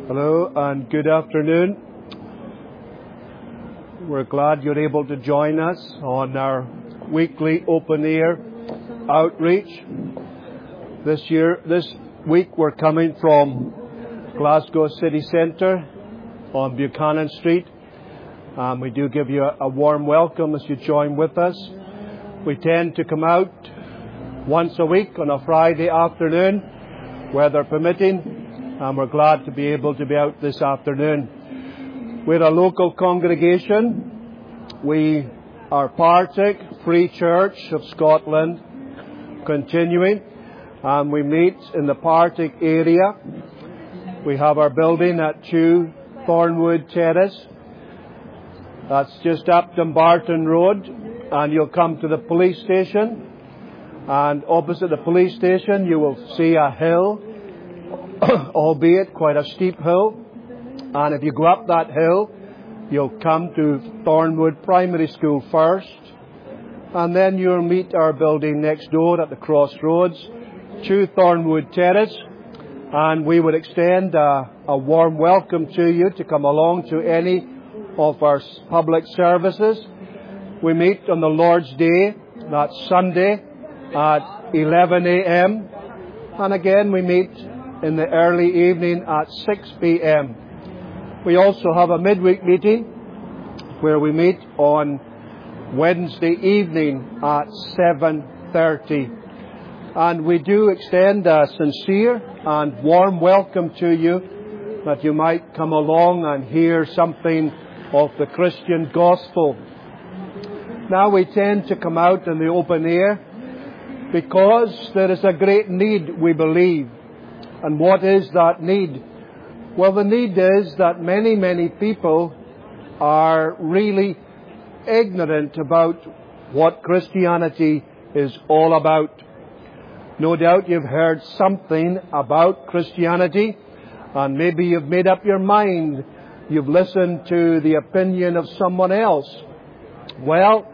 Hello and good afternoon. We're glad you're able to join us on our weekly open air outreach. This week we're coming from Glasgow City Centre on Buchanan Street. We do give you a warm welcome as you join with us. We tend to come out once a week on a Friday afternoon, weather permitting. And we're glad to be able to be out this afternoon. We're a local congregation. We are Partick Free Church of Scotland, continuing, and we meet in the Partick area. We have our building at 2 Thornwood Terrace. That's just up Dumbarton Road, and you'll come to the police station. And opposite the police station, you will see a hill, albeit quite a steep hill. And if you go up that hill, you'll come to Thornwood Primary School first, and then you'll meet our building next door at the crossroads, 2 Thornwood Terrace, and we would extend a warm welcome to you to come along to any of our public services. We meet on the Lord's Day, that's Sunday, at 11 a.m. and again we meet in the early evening at 6 p.m. We also have a midweek meeting where we meet on Wednesday evening at 7:30. And we do extend a sincere and warm welcome to you that you might come along and hear something of the Christian gospel. Now we tend to come out in the open air because there is a great need, we believe. And what is that need? Well, the need is that many people are really ignorant about what Christianity is all about. No doubt you've heard something about Christianity, and maybe you've made up your mind. You've listened to the opinion of someone else. Well,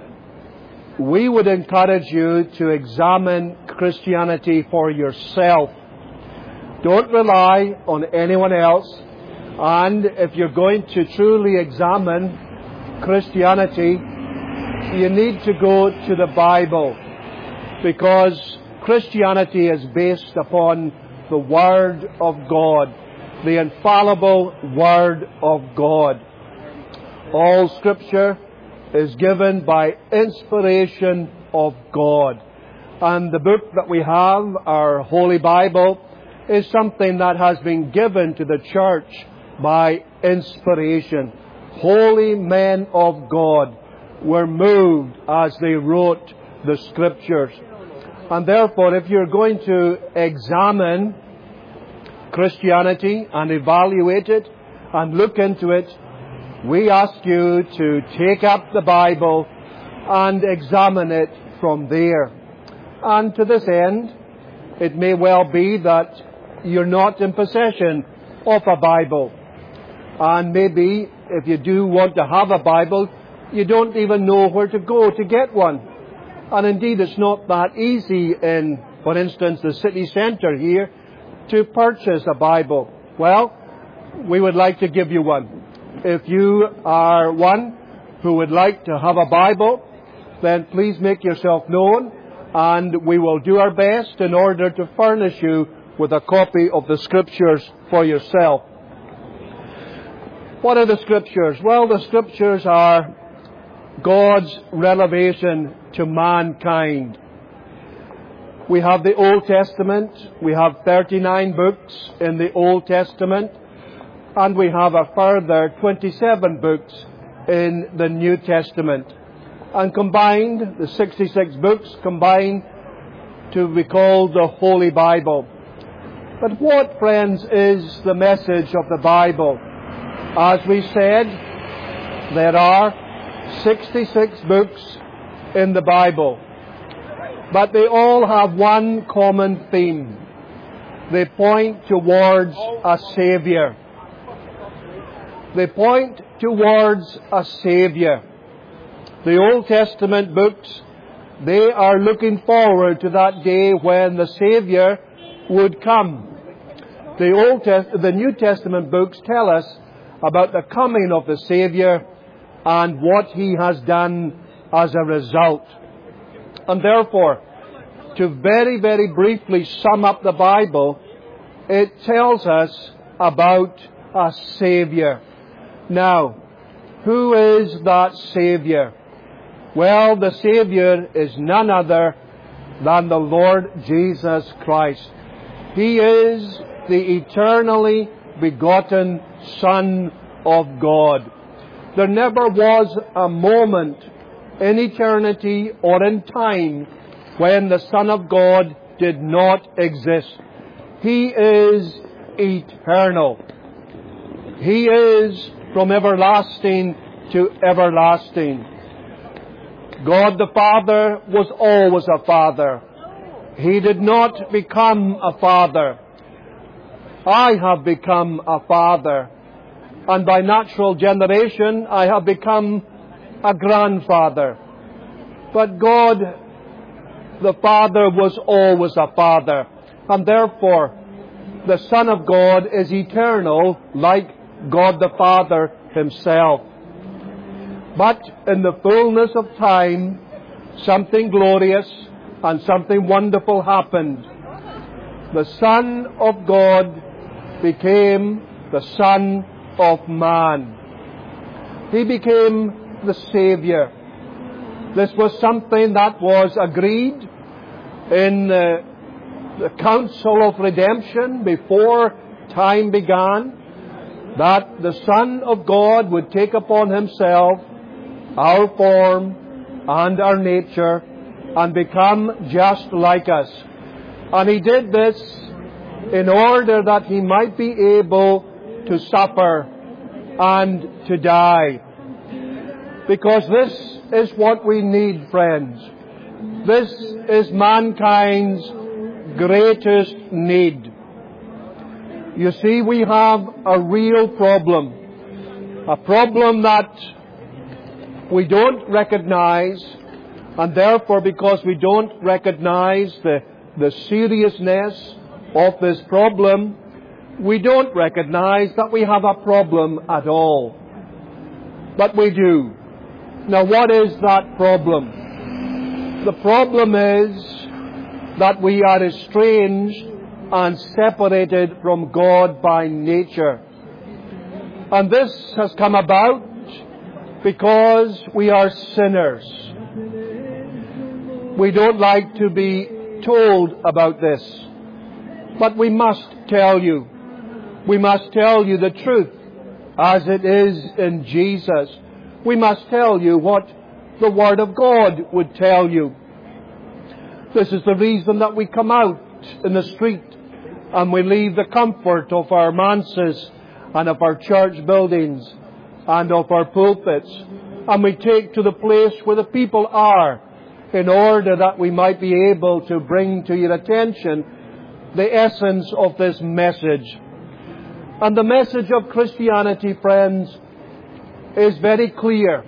we would encourage you to examine Christianity for yourself. Don't rely on anyone else. And if you're going to truly examine Christianity, you need to go to the Bible, because Christianity is based upon the Word of God, the infallible Word of God. All Scripture is given by inspiration of God. And the book that we have, our Holy Bible, is something that has been given to the church by inspiration. Holy men of God were moved as they wrote the Scriptures. And therefore, if you're going to examine Christianity and evaluate it and look into it, we ask you to take up the Bible and examine it from there. And to this end, it may well be that you're not in possession of a Bible. And maybe if you do want to have a Bible, you don't even know where to go to get one. And indeed, it's not that easy in, for instance, the city centre here to purchase a Bible. Well, we would like to give you one. If you are one who would like to have a Bible, then please make yourself known, and we will do our best in order to furnish you with a copy of the Scriptures for yourself. What are the Scriptures? Well, the Scriptures are God's revelation to mankind. We have the Old Testament. We have 39 books in the Old Testament. And we have a further 27 books in the New Testament. And combined, the 66 books combined to be called the Holy Bible. But what, friends, is the message of the Bible? As we said, there are 66 books in the Bible. But they all have one common theme. They point towards a Saviour. They point towards a Saviour. The Old Testament books, they are looking forward to that day when the Saviour would come. the New Testament books tell us about the coming of the Savior and what He has done as a result. And therefore, to very, very briefly sum up the Bible, it tells us about a Savior. Now, who is that Savior? Well, the Savior is none other than the Lord Jesus Christ. He is the eternally begotten Son of God. There never was a moment in eternity or in time when the Son of God did not exist. He is eternal. He is from everlasting to everlasting. God the Father was always a Father. He did not become a father. I have become a father. And by natural generation, I have become a grandfather. But God the Father was always a Father. And therefore, the Son of God is eternal, like God the Father Himself. But in the fullness of time, something glorious and something wonderful happened. The Son of God became the Son of Man. He became the Savior. This was something that was agreed in the Council of Redemption before time began, that the Son of God would take upon Himself our form and our nature and become just like us. And He did this in order that He might be able to suffer and to die. Because this is what we need, friends. This is mankind's greatest need. You see, we have a real problem. A problem that we don't recognize, and therefore, because we don't recognize the seriousness of this problem, we don't recognize that we have a problem at all. But we do. Now, what is that problem? The problem is that we are estranged and separated from God by nature. And this has come about because we are sinners. We don't like to be told about this, but we must tell you. We must tell you the truth as it is in Jesus. We must tell you what the Word of God would tell you. This is the reason that we come out in the street and we leave the comfort of our manses and of our church buildings and of our pulpits, and we take to the place where the people are in order that we might be able to bring to your attention the essence of this message. And the message of Christianity, friends, is very clear.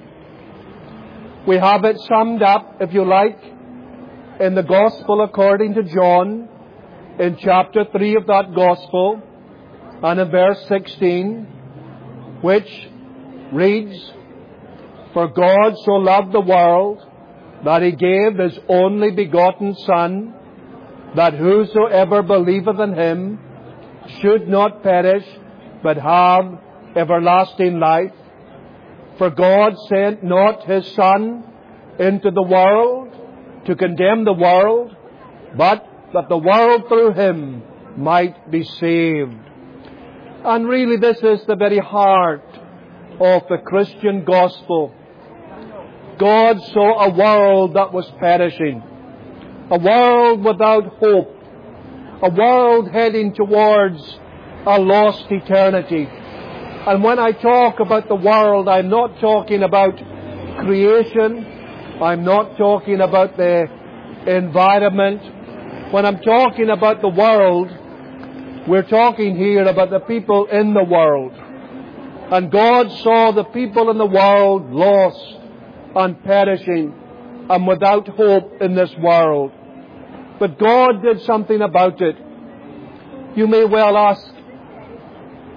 We have it summed up, if you like, in the Gospel according to John, in chapter 3 of that Gospel, and in verse 16, which reads, "For God so loved the world, that He gave His only begotten Son, that whosoever believeth in Him should not perish, but have everlasting life. For God sent not His Son into the world to condemn the world, but that the world through Him might be saved." And really, this is the very heart of the Christian gospel. God saw a world that was perishing, a world without hope, a world heading towards a lost eternity. And when I talk about the world, I'm not talking about creation. I'm not talking about the environment. When I'm talking about the world, we're talking here about the people in the world. And God saw the people in the world lost and perishing and without hope in this world. But God did something about it. You may well ask,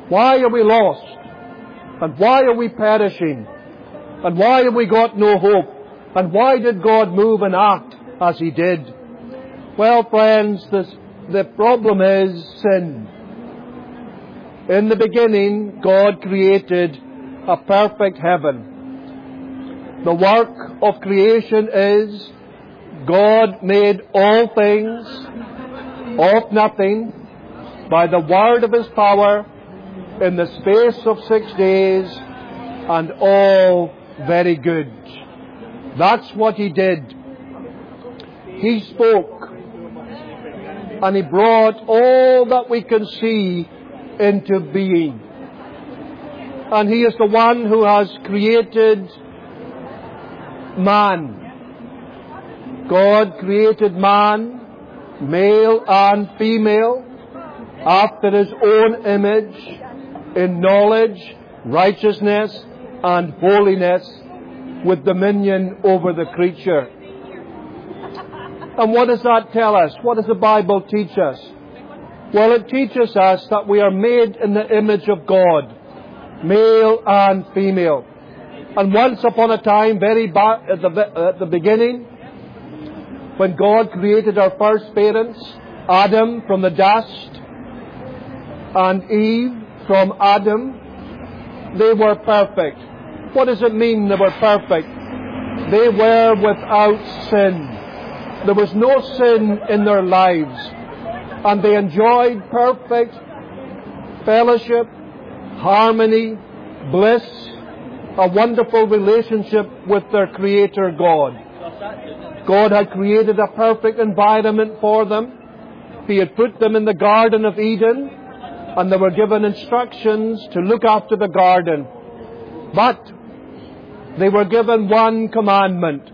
Why are we lost? And why are we perishing? And why have we got no hope? And why did God move and act as He did? Well, friends, the problem is sin. In the beginning, God created a perfect heaven. The work of creation is God made all things of nothing by the word of His power in the space of 6 days, and all very good. That's what He did. He spoke, and He brought all that we can see into being. And He is the one who has created man. God created man, male and female, after His own image, in knowledge, righteousness, and holiness, with dominion over the creature. And what does that tell us? What does the Bible teach us? Well, it teaches us that we are made in the image of God, male and female. And once upon a time, very back at the beginning, when God created our first parents, Adam from the dust, and Eve from Adam, they were perfect. What does it mean they were perfect? They were without sin. There was no sin in their lives. And they enjoyed perfect fellowship, harmony, bliss, a wonderful relationship with their Creator God. God had created a perfect environment for them. He had put them in the Garden of Eden, and they were given instructions to look after the garden. But they were given one commandment.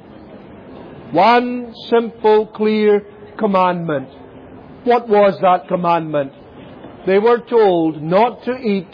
One simple, clear commandment. What was that commandment? They were told not to eat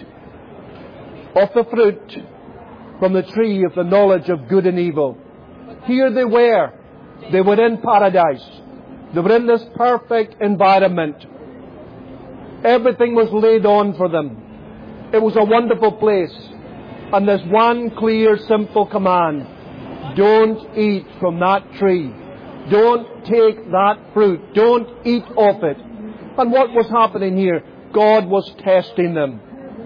of the fruit from the tree of the knowledge of good and evil. Here they were. They were in paradise. They were in this perfect environment. Everything was laid on for them. It was a wonderful place. And there's one clear, simple command. Don't eat from that tree. Don't take that fruit. Don't eat of it. And what was happening here? God was testing them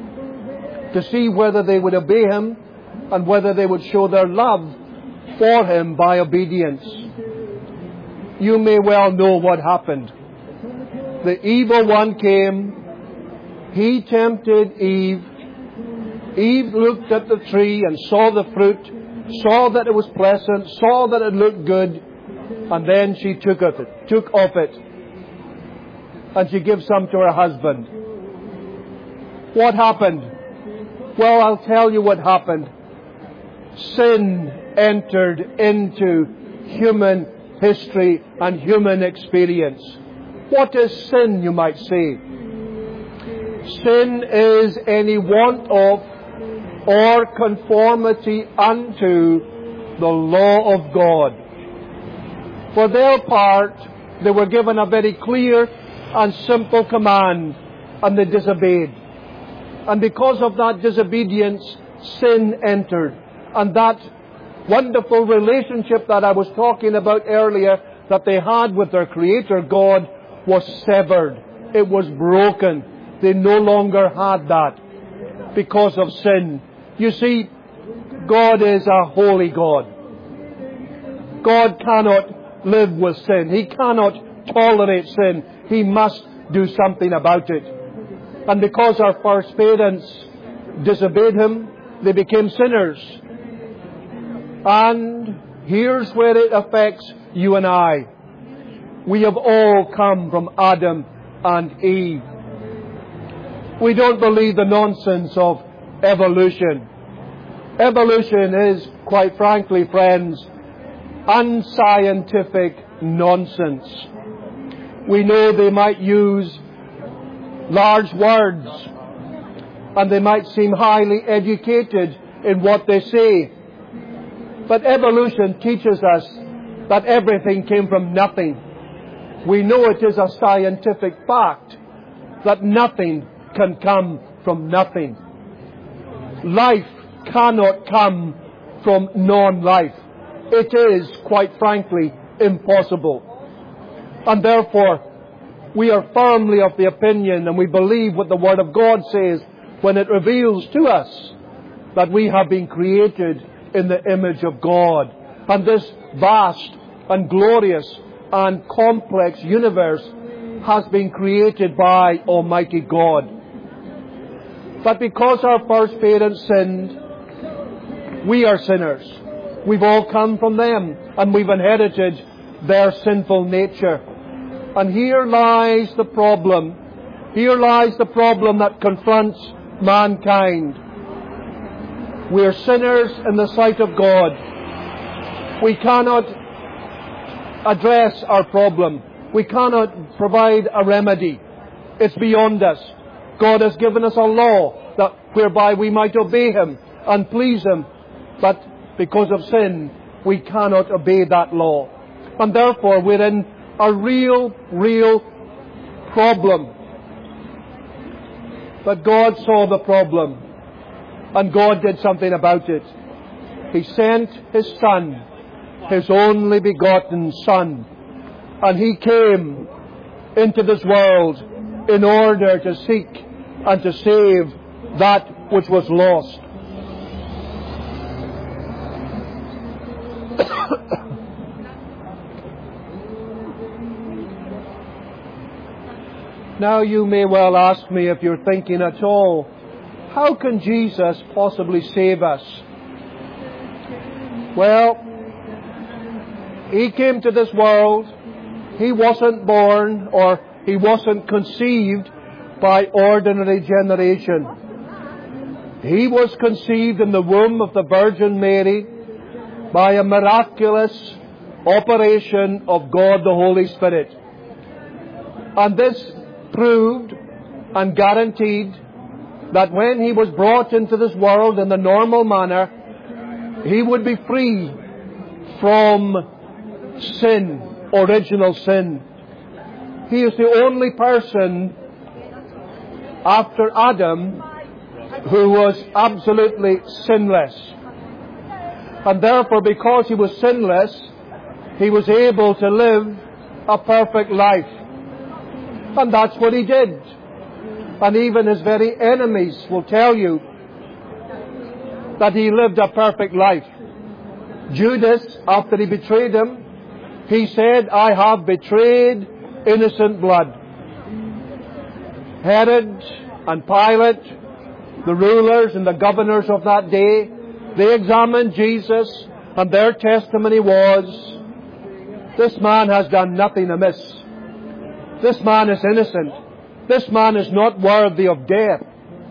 to see whether they would obey Him and whether they would show their love for Him by obedience. You may well know what happened. The evil one came. He tempted Eve. Eve looked at the tree and saw the fruit, saw that it was pleasant, saw that it looked good, and then she took of it. And she gave some to her husband. What happened? Well, I'll tell you what happened. Sin entered into human history and human experience. What is sin, you might say? Sin is any want of or conformity unto the law of God. For their part, they were given a very clear and simple command, and they disobeyed. And because of that disobedience, sin entered. And that wonderful relationship that I was talking about earlier that they had with their Creator God was severed. It was broken. They no longer had that because of sin. You see, God is a holy God. God cannot live with sin. He cannot tolerate sin. He must do something about it. And because our first parents disobeyed Him, they became sinners. And here's where it affects you and I. We have all come from Adam and Eve. We don't believe the nonsense of evolution. Evolution is, quite frankly, friends, unscientific nonsense. We know they might use large words, and they might seem highly educated in what they say. But evolution teaches us that everything came from nothing. We know it is a scientific fact that nothing can come from nothing. Life cannot come from non-life. It is, quite frankly, impossible. And therefore, we are firmly of the opinion, and we believe what the Word of God says when it reveals to us that we have been created in the image of God. And this vast and glorious and complex universe has been created by Almighty God. But because our first parents sinned, we are sinners. We've all come from them, and we've inherited their sinful nature. And here lies the problem. Here lies the problem that confronts mankind. We are sinners in the sight of God. We cannot address our problem. We cannot provide a remedy. It's beyond us. God has given us a law that whereby we might obey Him and please Him. But because of sin, we cannot obey that law. And therefore we're in a real problem. But God saw the problem, and God did something about it. He sent His Son, His only begotten Son, and He came into this world in order to seek and to save that which was lost. Now you may well ask me, if you're thinking at all, how can Jesus possibly save us? Well, He came to this world. He wasn't born, or He wasn't conceived by ordinary generation. He was conceived in the womb of the Virgin Mary by a miraculous operation of God the Holy Spirit. And this proved and guaranteed that when He was brought into this world in the normal manner, He would be free from sin, original sin. He is the only person after Adam who was absolutely sinless. And therefore, because He was sinless, He was able to live a perfect life. And that's what He did. And even His very enemies will tell you that He lived a perfect life. Judas, after he betrayed Him, he said, "I have betrayed innocent blood." Herod and Pilate, the rulers and the governors of that day, they examined Jesus, and their testimony was, "This man has done nothing amiss. This man is innocent. This man is not worthy of death."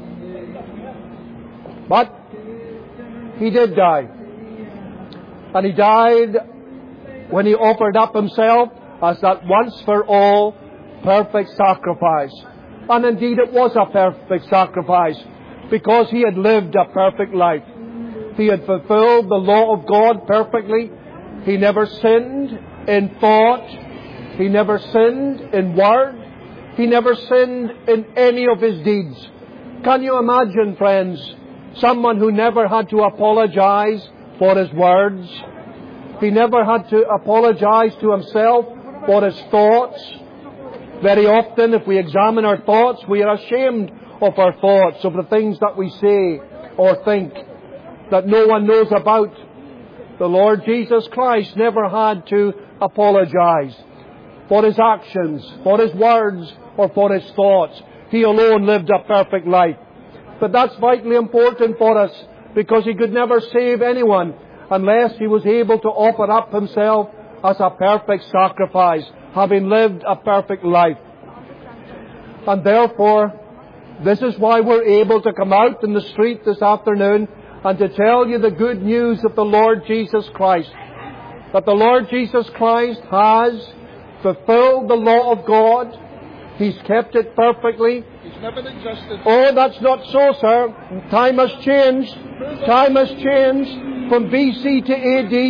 But He did die. And He died when He offered up Himself as that once for all perfect sacrifice. And indeed it was a perfect sacrifice, because He had lived a perfect life. He had fulfilled the law of God perfectly. He never sinned in thought. He never sinned in word. He never sinned in any of His deeds. Can you imagine, friends, someone who never had to apologize for his words? He never had to apologize to himself for his thoughts. Very often, if we examine our thoughts, we are ashamed of our thoughts, of the things that we say or think that no one knows about. The Lord Jesus Christ never had to apologize for His actions, for His words, or for His thoughts. He alone lived a perfect life. But that's vitally important for us, because He could never save anyone unless He was able to offer up Himself as a perfect sacrifice, having lived a perfect life. And therefore, this is why we're able to come out in the street this afternoon and to tell you the good news of the Lord Jesus Christ. That the Lord Jesus Christ has fulfilled the law of God. He's kept it perfectly. He's never existed. Oh, that's not so, sir. Time has changed. Time has changed from BC to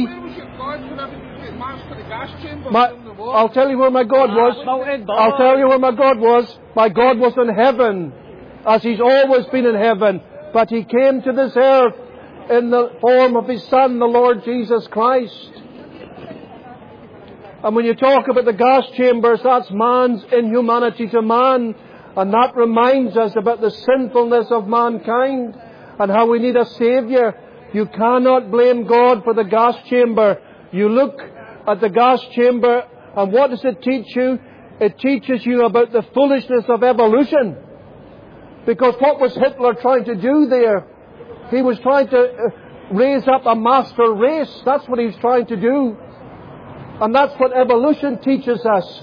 AD. I'll tell you where my God was. I'll tell you where my God was. My God was in heaven. as He's always been in heaven, but He came to this earth in the form of His Son, the Lord Jesus Christ. And when you talk about the gas chambers, that's man's inhumanity to man. And that reminds us about the sinfulness of mankind and how we need a Saviour. You cannot blame God for the gas chamber. You look at the gas chamber, and what does it teach you? It teaches you about the foolishness of evolution. Because what was Hitler trying to do there? He was trying to raise up a master race. That's what he was trying to do. And that's what evolution teaches us.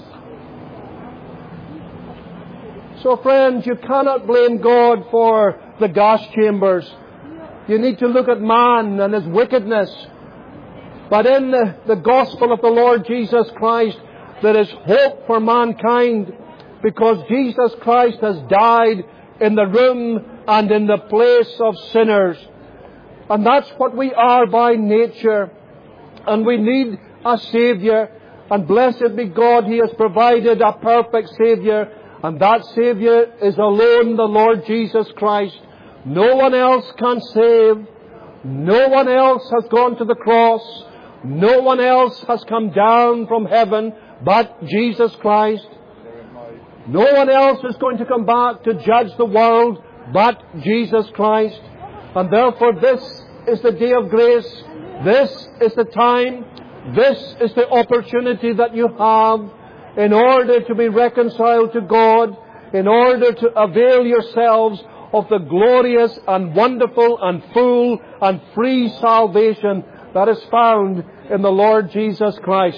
So friends, you cannot blame God for the gas chambers. You need to look at man and his wickedness. But in the gospel of the Lord Jesus Christ, there is hope for mankind, because Jesus Christ has died in the room and in the place of sinners. And that's what we are by nature. And we need a Saviour. And blessed be God, He has provided a perfect Saviour. And that Saviour is alone the Lord Jesus Christ. No one else can save. No one else has gone to the cross. No one else has come down from heaven but Jesus Christ. No one else is going to come back to judge the world but Jesus Christ. And therefore this is the day of grace. This is the time. This is the opportunity that you have in order to be reconciled to God, in order to avail yourselves of the glorious and wonderful and full and free salvation that is found in the Lord Jesus Christ.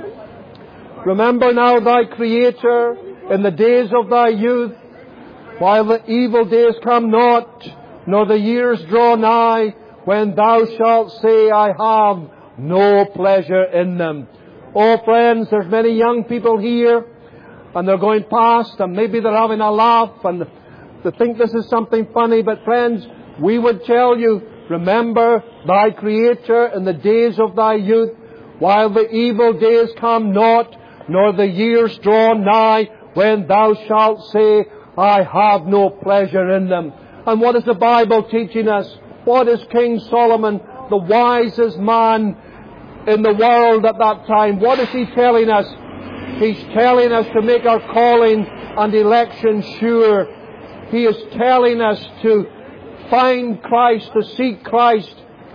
Remember now thy Creator in the days of thy youth, while the evil days come not, nor the years draw nigh, when thou shalt say, I have no pleasure in them. Oh friends, there's many young people here, and they're going past, and maybe they're having a laugh, and they think this is something funny, but friends, we would tell you, remember thy Creator in the days of thy youth, while the evil days come not, nor the years draw nigh, when thou shalt say, I have no pleasure in them. And what is the Bible teaching us? What is King Solomon, the wisest man in the world at that time, what is he telling us? He's telling us to make our calling and election sure. He is telling us to find Christ, to seek Christ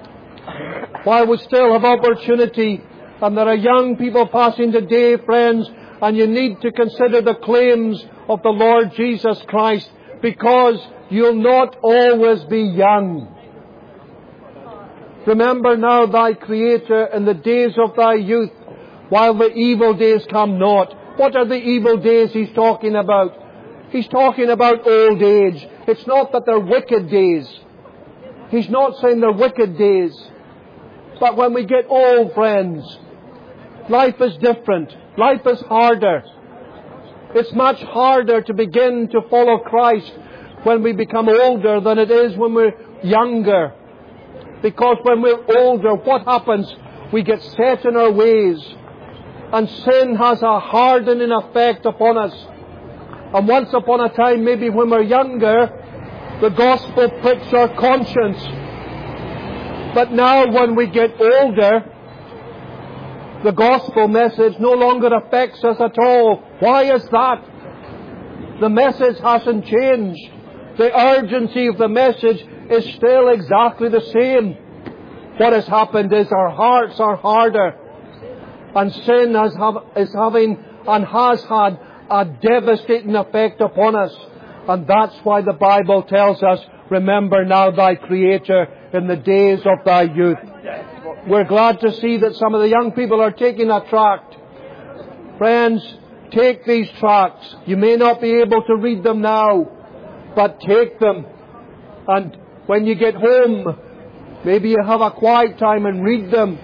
while we still have opportunity. And there are young people passing today, friends, and you need to consider the claims of the Lord Jesus Christ, because you'll not always be young. Remember now thy Creator in the days of thy youth, while the evil days come not. What are the evil days he's talking about? He's talking about old age. It's not that they're wicked days. He's not saying they're wicked days. But when we get old, friends, life is different. Life is harder. It's much harder to begin to follow Christ when we become older than it is when we're younger. Because when we're older, what happens? We get set in our ways. And sin has a hardening effect upon us. And once upon a time, maybe when we're younger, the gospel pricks our conscience. But now when we get older, the gospel message no longer affects us at all. Why is that? The message hasn't changed. The urgency of the message is still exactly the same. What has happened is our hearts are harder. And sin is having and has had a devastating effect upon us. And that's why the Bible tells us, remember now thy Creator in the days of thy youth. We're glad to see that some of the young people are taking a tract. Friends, take these tracts. You may not be able to read them now, but take them. And when you get home, maybe you have a quiet time and read them.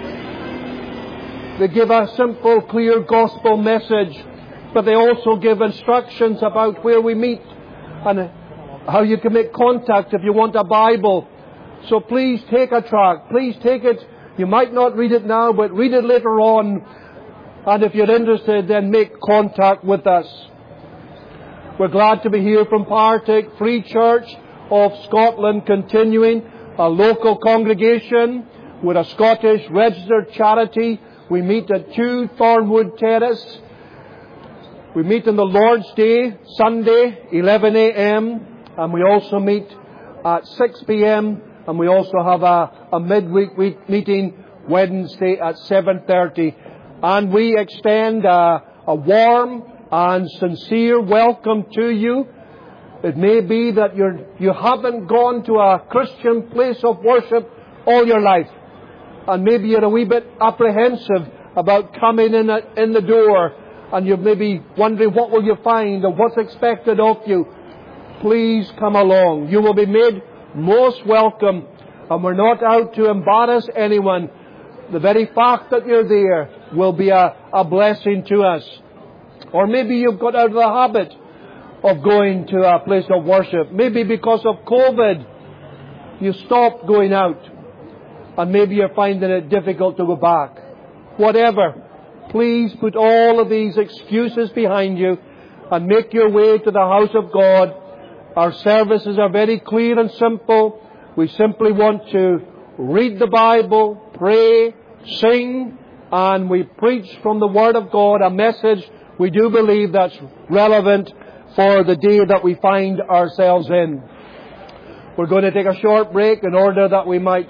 They give a simple, clear gospel message, but they also give instructions about where we meet and how you can make contact if you want a Bible. So please take a tract. Please take it. You might not read it now, but read it later on. And if you're interested, then make contact with us. We're glad to be here from Partick Free Church of Scotland Continuing, a local congregation. We're a Scottish registered charity. We meet at 2 Thornwood Terrace. We meet on the Lord's Day, Sunday, 11 a.m. And we also meet at 6 p.m. And we also have a midweek meeting Wednesday at 7:30. And we extend a warm and sincere welcome to you. It may be that you haven't gone to a Christian place of worship all your life. And maybe you're a wee bit apprehensive about coming in the door. And you're maybe wondering what will you find and what's expected of you. Please come along. You will be made most welcome. And we're not out to embarrass anyone. The very fact that you're there will be a blessing to us. Or maybe you've got out of the habit of going to a place of worship. Maybe because of COVID, you stopped going out. And maybe you're finding it difficult to go back. Whatever, please put all of these excuses behind you and make your way to the house of God. Our services are very clear and simple. We simply want to read the Bible, pray, sing, and we preach from the Word of God a message we do believe that's relevant for the day that we find ourselves in. We're going to take a short break in order that we might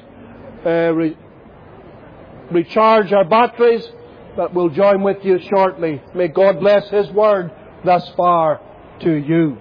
recharge our batteries, but we'll join with you shortly. May God bless His Word thus far to you.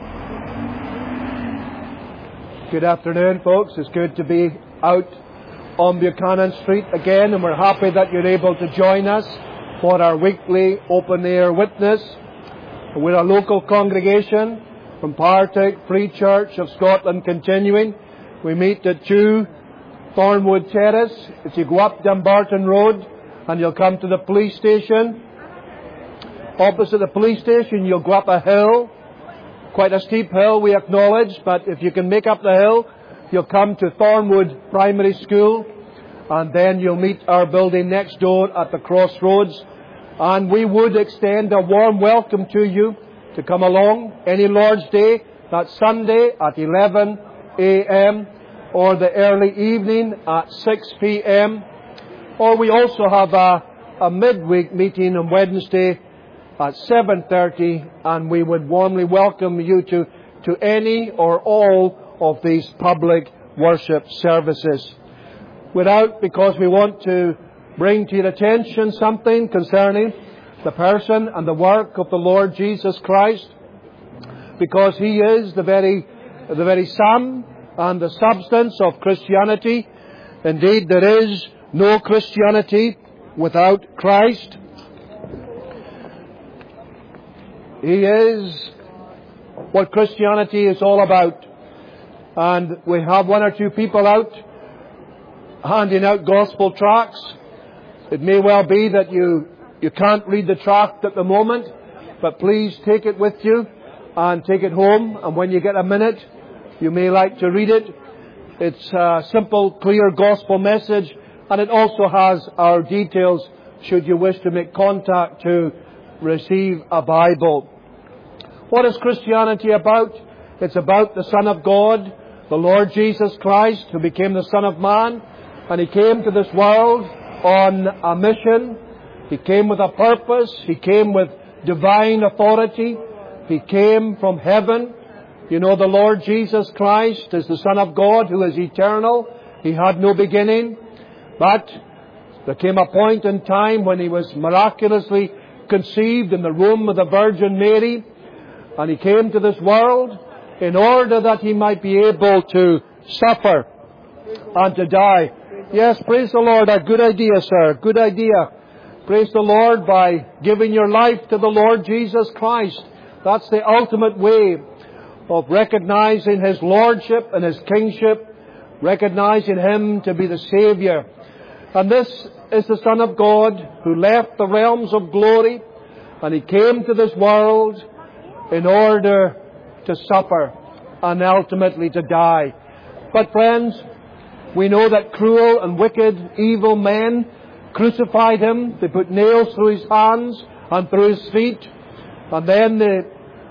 Good afternoon, folks. It's good to be out on Buchanan Street again, and we're happy that you're able to join us for our weekly open-air witness. We're a local congregation from Partick Free Church of Scotland Continuing. We meet at 2 Thornwood Terrace. If you go up Dumbarton Road and you'll come to the police station, opposite the police station you'll go up a hill. Quite a steep hill, we acknowledge, but if you can make up the hill, you'll come to Thornwood Primary School, and then you'll meet our building next door at the crossroads. And we would extend a warm welcome to you to come along any Lord's Day, that Sunday at 11 a.m. or the early evening at 6 p.m. Or we also have a midweek meeting on Wednesday at 7:30, and we would warmly welcome you to any or all of these public worship services. We're out because we want to bring to your attention something concerning the person and the work of the Lord Jesus Christ, because He is the very sum and the substance of Christianity. Indeed, there is no Christianity without Christ. He is what Christianity is all about. And we have one or two people out handing out gospel tracts. It may well be that you can't read the tract at the moment, but please take it with you and take it home. And when you get a minute, you may like to read it. It's a simple, clear gospel message, and it also has our details should you wish to make contact to receive a Bible. What is Christianity about? It's about the Son of God, the Lord Jesus Christ, who became the Son of Man, and He came to this world on a mission. He came with a purpose. He came with divine authority. He came from heaven. You know, the Lord Jesus Christ is the Son of God who is eternal. He had no beginning, but there came a point in time when He was miraculously conceived in the womb of the Virgin Mary, and He came to this world in order that He might be able to suffer and to die. Yes, praise the Lord. A good idea, sir. Good idea. Praise the Lord by giving your life to the Lord Jesus Christ. That's the ultimate way of recognizing His lordship and His kingship, recognizing Him to be the Savior. And this is the Son of God who left the realms of glory, and He came to this world in order to suffer and ultimately to die. But friends, we know that cruel and wicked, evil men crucified Him. They put nails through His hands and through His feet. And then they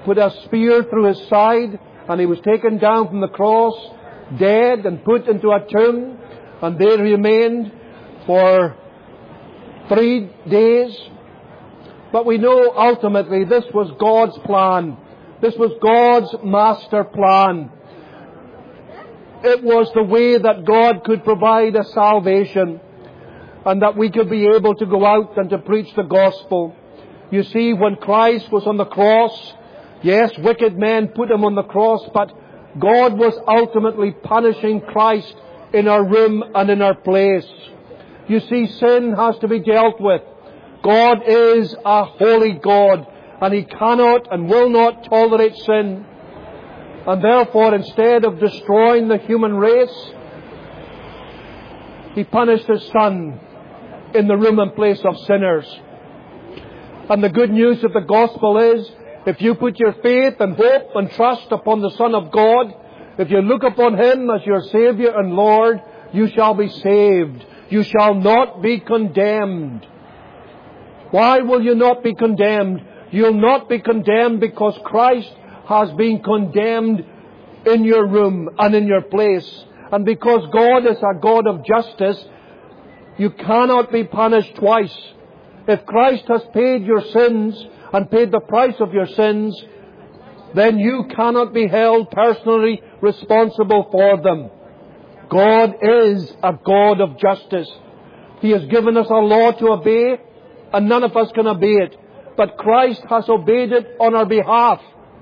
put a spear through his side, and he was taken down from the cross, dead, and put into a tomb, and there he remained for 3 days. But we know ultimately this was God's plan. This was God's master plan. It was the way that God could provide a salvation, and that we could be able to go out and to preach the gospel. You see, when Christ was on the cross, yes, wicked men put him on the cross, but God was ultimately punishing Christ in our room and in our place. You see, sin has to be dealt with. God is a holy God, and He cannot and will not tolerate sin. And therefore, instead of destroying the human race, He punished His Son in the room and place of sinners. And the good news of the gospel is, if you put your faith and hope and trust upon the Son of God, if you look upon Him as your Saviour and Lord, you shall be saved. You shall not be condemned. Why will you not be condemned? You'll not be condemned because Christ has been condemned in your room and in your place. And because God is a God of justice, you cannot be punished twice. If Christ has paid your sins and paid the price of your sins, then you cannot be held personally responsible for them. God is a God of justice. He has given us a law to obey, and none of us can obey it. But Christ has obeyed it on our behalf.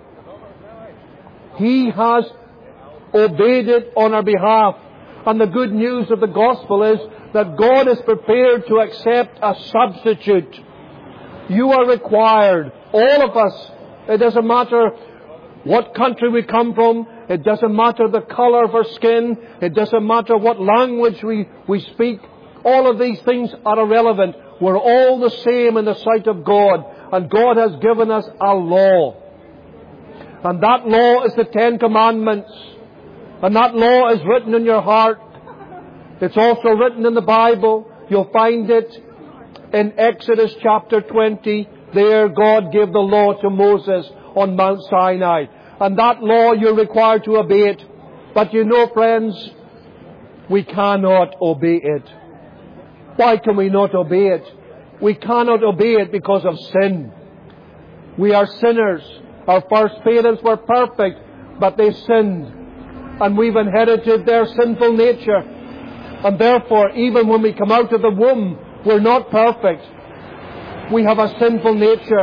He has obeyed it on our behalf. And the good news of the gospel is that God is prepared to accept a substitute. You are required, all of us. It doesn't matter what country we come from. It doesn't matter the color of our skin. It doesn't matter what language we speak. All of these things are irrelevant. We're all the same in the sight of God. And God has given us a law. And that law is the 10 Commandments. And that law is written in your heart. It's also written in the Bible. You'll find it in Exodus chapter 20. There God gave the law to Moses on Mount Sinai. And that law you're required to obey it. But you know, friends, we cannot obey it. Why can we not obey it? We cannot obey it because of sin. We are sinners. Our first parents were perfect, but they sinned. And we've inherited their sinful nature. And therefore, even when we come out of the womb, we're not perfect. We have a sinful nature.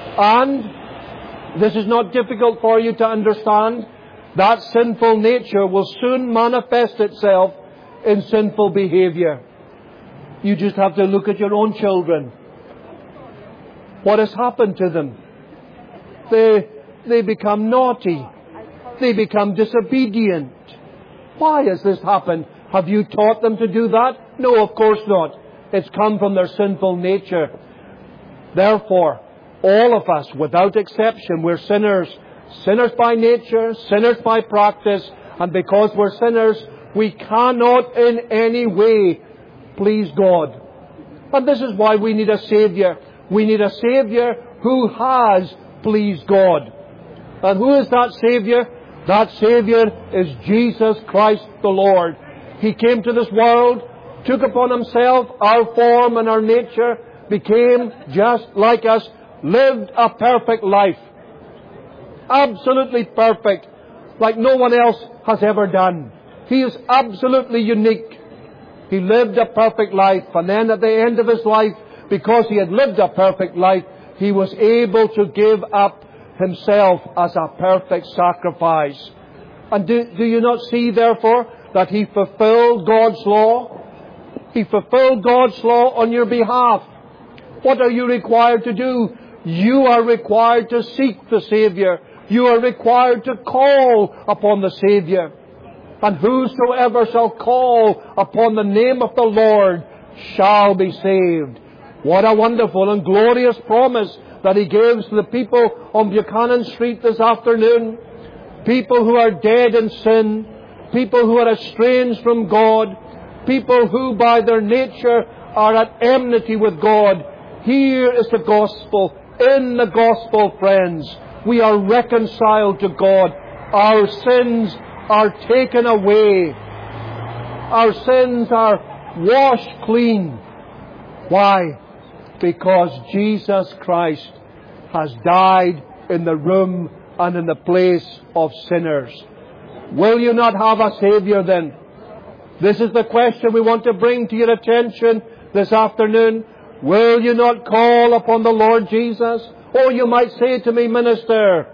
And this is not difficult for you to understand. That sinful nature will soon manifest itself in sinful behavior. You just have to look at your own children. What has happened to them? They become naughty. They become disobedient. Why has this happened? Have you taught them to do that? No, of course not. It's come from their sinful nature. Therefore, all of us, without exception, we're sinners. Sinners by nature, sinners by practice. And because we're sinners, we cannot in any way please God. And this is why we need a Saviour. We need a Saviour who has pleased God. And who is that Saviour? That Saviour is Jesus Christ the Lord. He came to this world, took upon Himself our form and our nature, became just like us, lived a perfect life. Absolutely perfect, like no one else has ever done. He is absolutely unique. He lived a perfect life, and then at the end of His life, because He had lived a perfect life, He was able to give up Himself as a perfect sacrifice. And do you not see, therefore, that He fulfilled God's law? He fulfilled God's law on your behalf. What are you required to do? You are required to seek the Saviour. You are required to call upon the Saviour. And whosoever shall call upon the name of the Lord shall be saved. What a wonderful and glorious promise that He gives to the people on Buchanan Street this afternoon. People who are dead in sin. People who are estranged from God. People who by their nature are at enmity with God. Here is the gospel. In the gospel, friends, We are reconciled to God. Our sins are taken away. Our sins are washed clean. Why? Because Jesus Christ has died in the room and in the place of sinners. Will you not have a Savior then? This is the question we want to bring to your attention this afternoon. Will you not call upon the Lord Jesus? Or you might say to me, minister,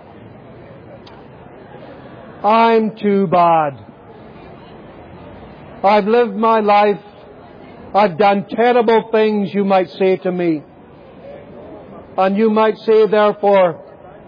I'm too bad. I've lived my life. I've done terrible things, you might say to me. And you might say, therefore,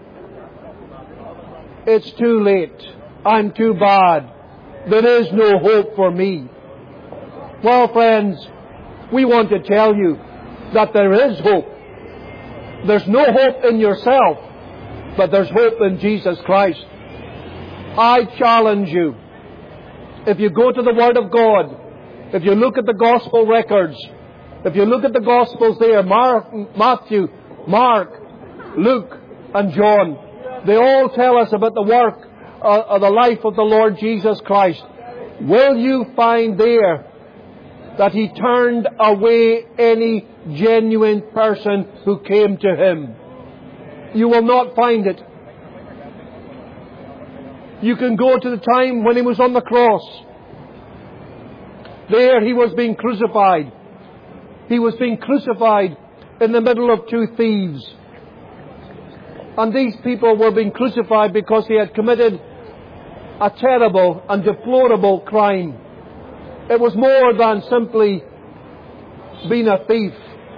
it's too late. I'm too bad. There is no hope for me. Well, friends, we want to tell you that there is hope. There's no hope in yourself, but there's hope in Jesus Christ. I challenge you, if you go to the Word of God, if you look at the Gospel records, if you look at the Gospels there, Matthew, Mark, Luke, and John, they all tell us about the work of the life of the Lord Jesus Christ. Will you find there that He turned away any genuine person who came to Him? You will not find it. You can go to the time when He was on the cross. There He was being crucified. He was being crucified in the middle of two thieves. And these people were being crucified because they had committed a terrible and deplorable crime. It was more than simply being a thief.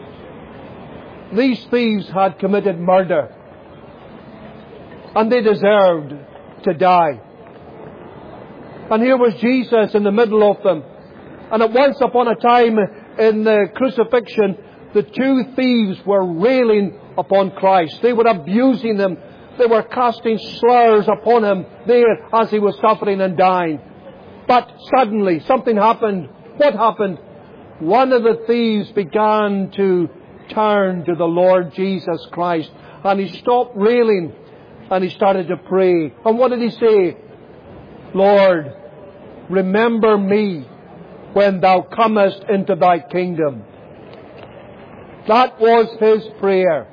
These thieves had committed murder. And they deserved to die. And here was Jesus in the middle of them. And at once upon a time in the crucifixion, the two thieves were railing upon Christ. They were abusing Him. They were casting slurs upon Him there as He was suffering and dying. But suddenly something happened. What happened? One of the thieves began to turn to the Lord Jesus Christ. And he stopped railing and he started to pray. And what did he say? Lord, remember me when Thou comest into Thy kingdom. That was his prayer.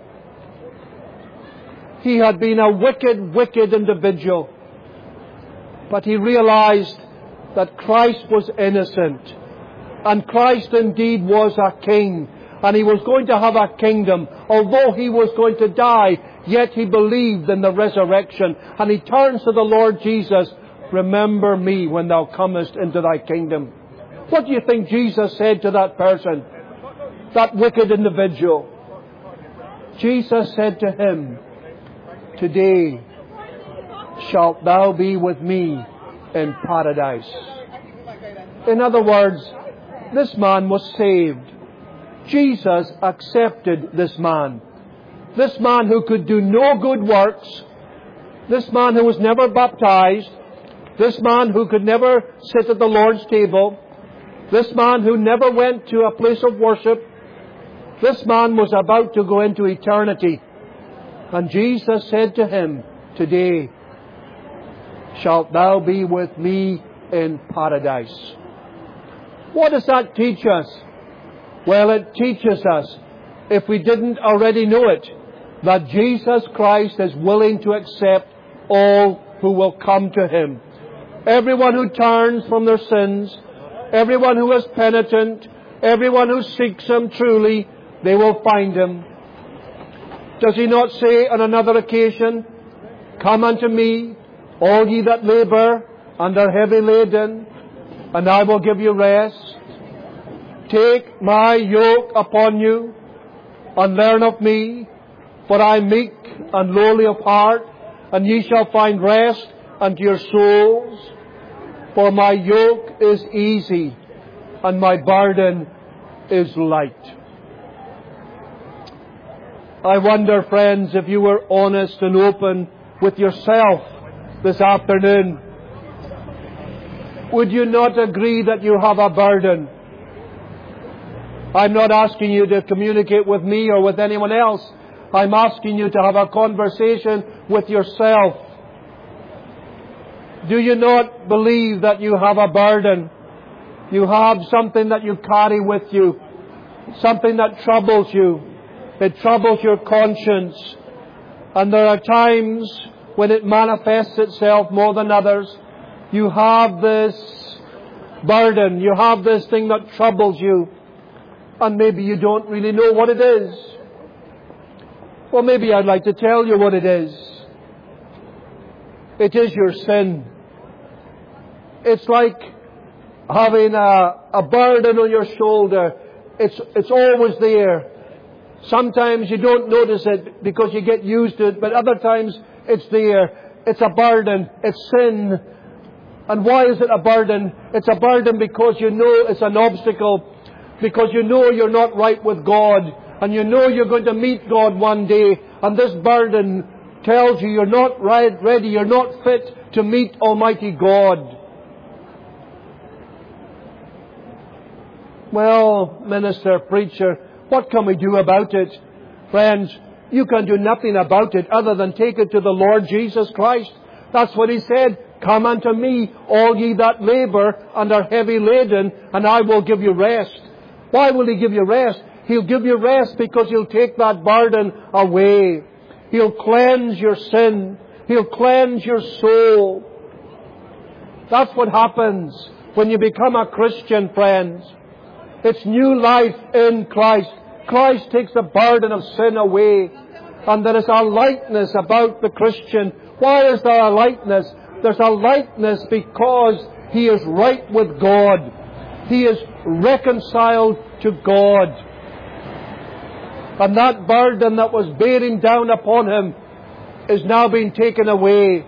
He had been a wicked individual. But he realized that Christ was innocent. And Christ indeed was a king. And He was going to have a kingdom. Although He was going to die, yet he believed in the resurrection. And he turns to the Lord Jesus, remember me when Thou comest into Thy kingdom. What do you think Jesus said to that person? That wicked individual. Jesus said to him, today shalt thou be with me in paradise. In other words, this man was saved. Jesus accepted this man. This man who could do no good works. This man who was never baptized. This man who could never sit at the Lord's table. This man who never went to a place of worship. This man was about to go into eternity. And Jesus said to him, today shalt thou be with me in paradise. What does that teach us? Well, it teaches us, if we didn't already know it, that Jesus Christ is willing to accept all who will come to Him. Everyone who turns from their sins, everyone who is penitent, everyone who seeks Him truly, they will find Him. Does He not say on another occasion, come unto me, all ye that labour and are heavy laden, and I will give you rest. Take my yoke upon you, and learn of me, for I am meek and lowly of heart, and ye shall find rest unto your souls. For my yoke is easy, and my burden is light. I wonder, friends, if you were honest and open with yourself this afternoon, would you not agree that you have a burden? I'm not asking you to communicate with me or with anyone else, I'm asking you to have a conversation with yourself. Do you not believe that you have a burden? You have something that you carry with you, something that troubles you. It troubles your conscience. And there are times when it manifests itself more than others. You have this burden. You have this thing that troubles you. And maybe you don't really know what it is. Well, maybe I'd like to tell you what it is. It is your sin. It's like having a burden on your shoulder. It's always there. Sometimes you don't notice it because you get used to it, but other times it's there. It's a burden. It's sin. And why is it a burden? It's a burden because you know it's an obstacle, because you know you're not right with God, and you know you're going to meet God one day, and this burden tells you you're not ready, you're not fit to meet Almighty God. Well, minister, preacher, what can we do about it? Friends, you can do nothing about it other than take it to the Lord Jesus Christ. That's what He said. Come unto me, all ye that labour and are heavy laden, and I will give you rest. Why will He give you rest? He'll give you rest because He'll take that burden away. He'll cleanse your sin. He'll cleanse your soul. That's what happens when you become a Christian, friends. It's new life in Christ. Christ takes the burden of sin away. And there is a lightness about the Christian. Why is there a lightness? There's a lightness because he is right with God. He is reconciled to God. And that burden that was bearing down upon him is now being taken away.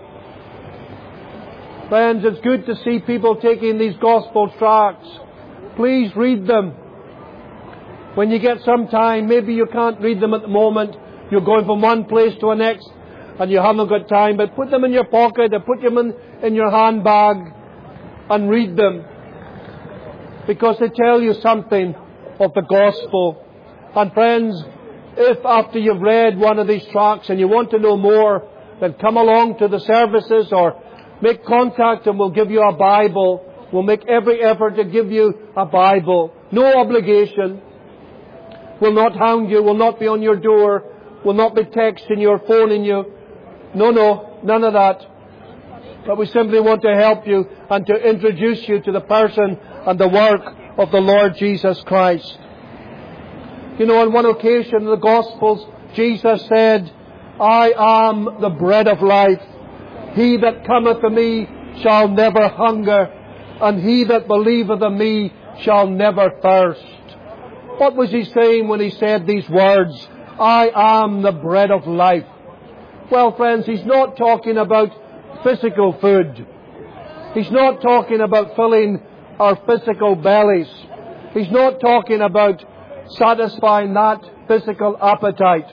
Friends, it's good to see people taking these gospel tracts. Please read them. When you get some time, maybe you can't read them at the moment. You're going from one place to the next and you haven't got time, but put them in your pocket or put them in your handbag and read them. Because they tell you something of the gospel. And friends, if after you've read one of these tracts and you want to know more, then come along to the services or make contact and we'll give you a Bible. We'll make every effort to give you a Bible. No obligation. We'll not hound you. We'll not be on your door. We'll not be texting you or phoning you. No, none of that. But we simply want to help you and to introduce you to the person and the work of the Lord Jesus Christ. You know, on one occasion in the Gospels, Jesus said, I am the bread of life. He that cometh to me shall never hunger, and he that believeth in me shall never thirst. What was He saying when He said these words? I am the bread of life. Well, friends, He's not talking about physical food. He's not talking about filling our physical bellies. He's not talking about satisfying that physical appetite.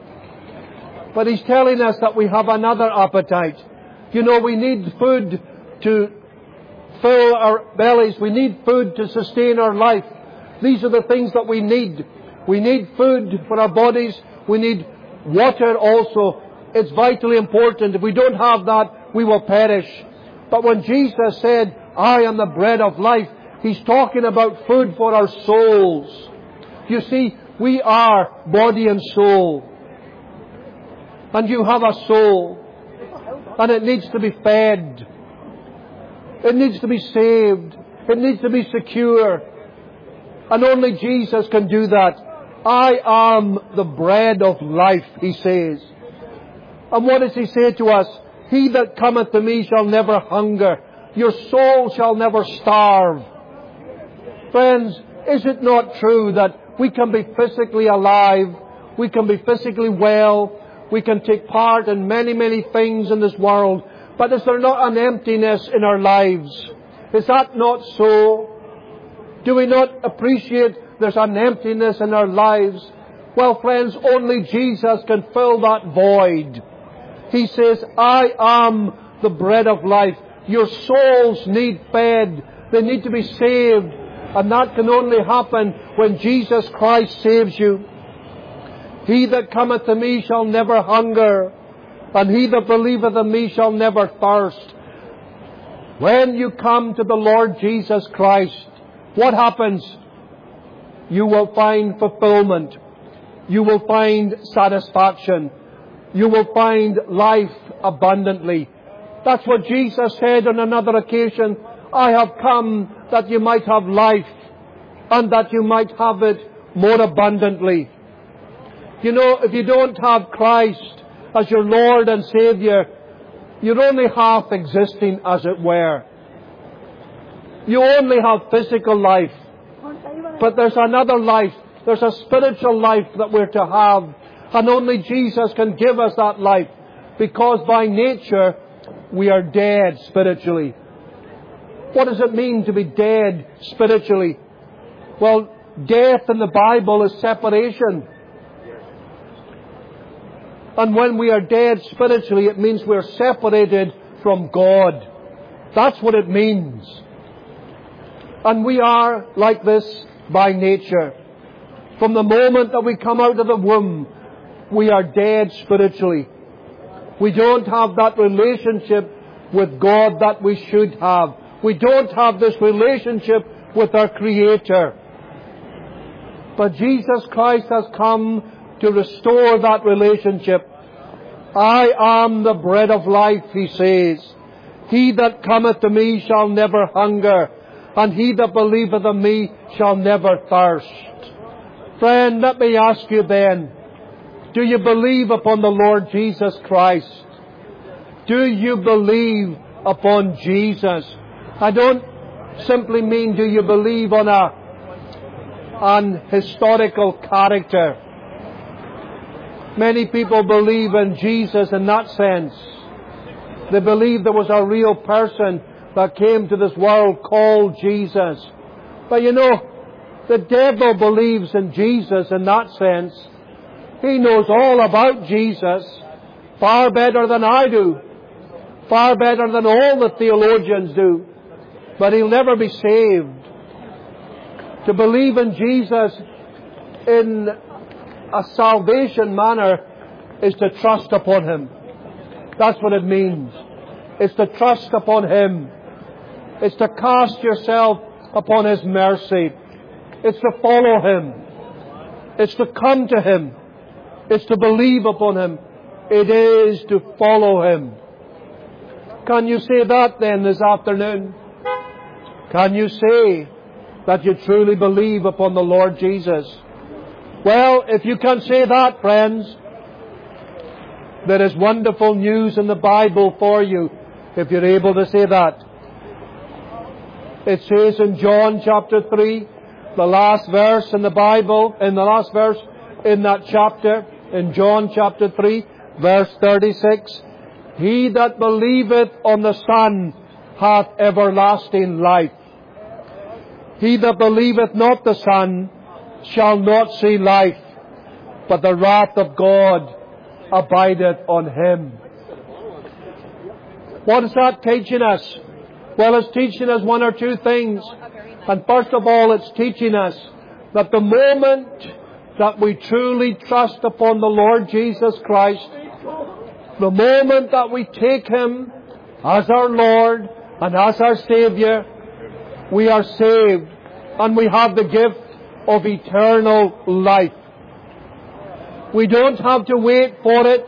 But He's telling us that we have another appetite. You know, we need food to fill our bellies. We need food to sustain our life. These are the things that we need. We need food for our bodies. We need water also. It's vitally important. If we don't have that, we will perish. But when Jesus said, I am the bread of life, He's talking about food for our souls. You see, we are body and soul. And you have a soul. And it needs to be fed. It needs to be saved. It needs to be secure. And only Jesus can do that. I am the bread of life, He says. And what does He say to us? He that cometh to me shall never hunger. Your soul shall never starve. Friends, is it not true that we can be physically alive? We can be physically well. We can take part in many, many things in this world. But is there not an emptiness in our lives? Is that not so? Do we not appreciate there's an emptiness in our lives? Well, friends, only Jesus can fill that void. He says, I am the bread of life. Your souls need fed. They need to be saved. And that can only happen when Jesus Christ saves you. He that cometh to me shall never hunger, and he that believeth in me shall never thirst. When you come to the Lord Jesus Christ, what happens? You will find fulfillment. You will find satisfaction. You will find life abundantly. That's what Jesus said on another occasion. I have come that you might have life, and that you might have it more abundantly. You know, if you don't have Christ as your Lord and Savior, you're only half existing, as it were. You only have physical life. But there's another life. There's a spiritual life that we're to have. And only Jesus can give us that life. Because by nature, we are dead spiritually. What does it mean to be dead spiritually? Well, death in the Bible is separation. And when we are dead spiritually, it means we're separated from God. That's what it means. And we are like this by nature. From the moment that we come out of the womb, we are dead spiritually. We don't have that relationship with God that we should have. We don't have this relationship with our Creator. But Jesus Christ has come to restore that relationship. I am the bread of life, He says. He that cometh to me shall never hunger, and he that believeth in me shall never thirst. Friend, let me ask you then, do you believe upon the Lord Jesus Christ? Do you believe upon Jesus? I don't simply mean do you believe on an historical character. Many people believe in Jesus in that sense. They believe there was a real person that came to this world called Jesus. But you know, the devil believes in Jesus in that sense. He knows all about Jesus far better than I do. Far better than all the theologians do. But he'll never be saved. To believe in Jesus in a salvation manner is to trust upon Him. That's what it means. It's to trust upon Him. It's to cast yourself upon His mercy. It's to follow Him. It's to come to Him. It's to believe upon Him. It is to follow Him. Can you say that then this afternoon? Can you say that you truly believe upon the Lord Jesus? Well, if you can say that, friends, there is wonderful news in the Bible for you, if you're able to say that. It says in John chapter 3, the last verse in the Bible, in the last verse in that chapter, in John chapter 3, verse 36, He that believeth on the Son hath everlasting life. He that believeth not the Son shall not see life, but the wrath of God abideth on him. What is that teaching us? Well, it's teaching us one or two things. And first of all, it's teaching us that the moment that we truly trust upon the Lord Jesus Christ, the moment that we take Him as our Lord and as our Savior, we are saved and we have the gift of eternal life. We don't have to wait for it.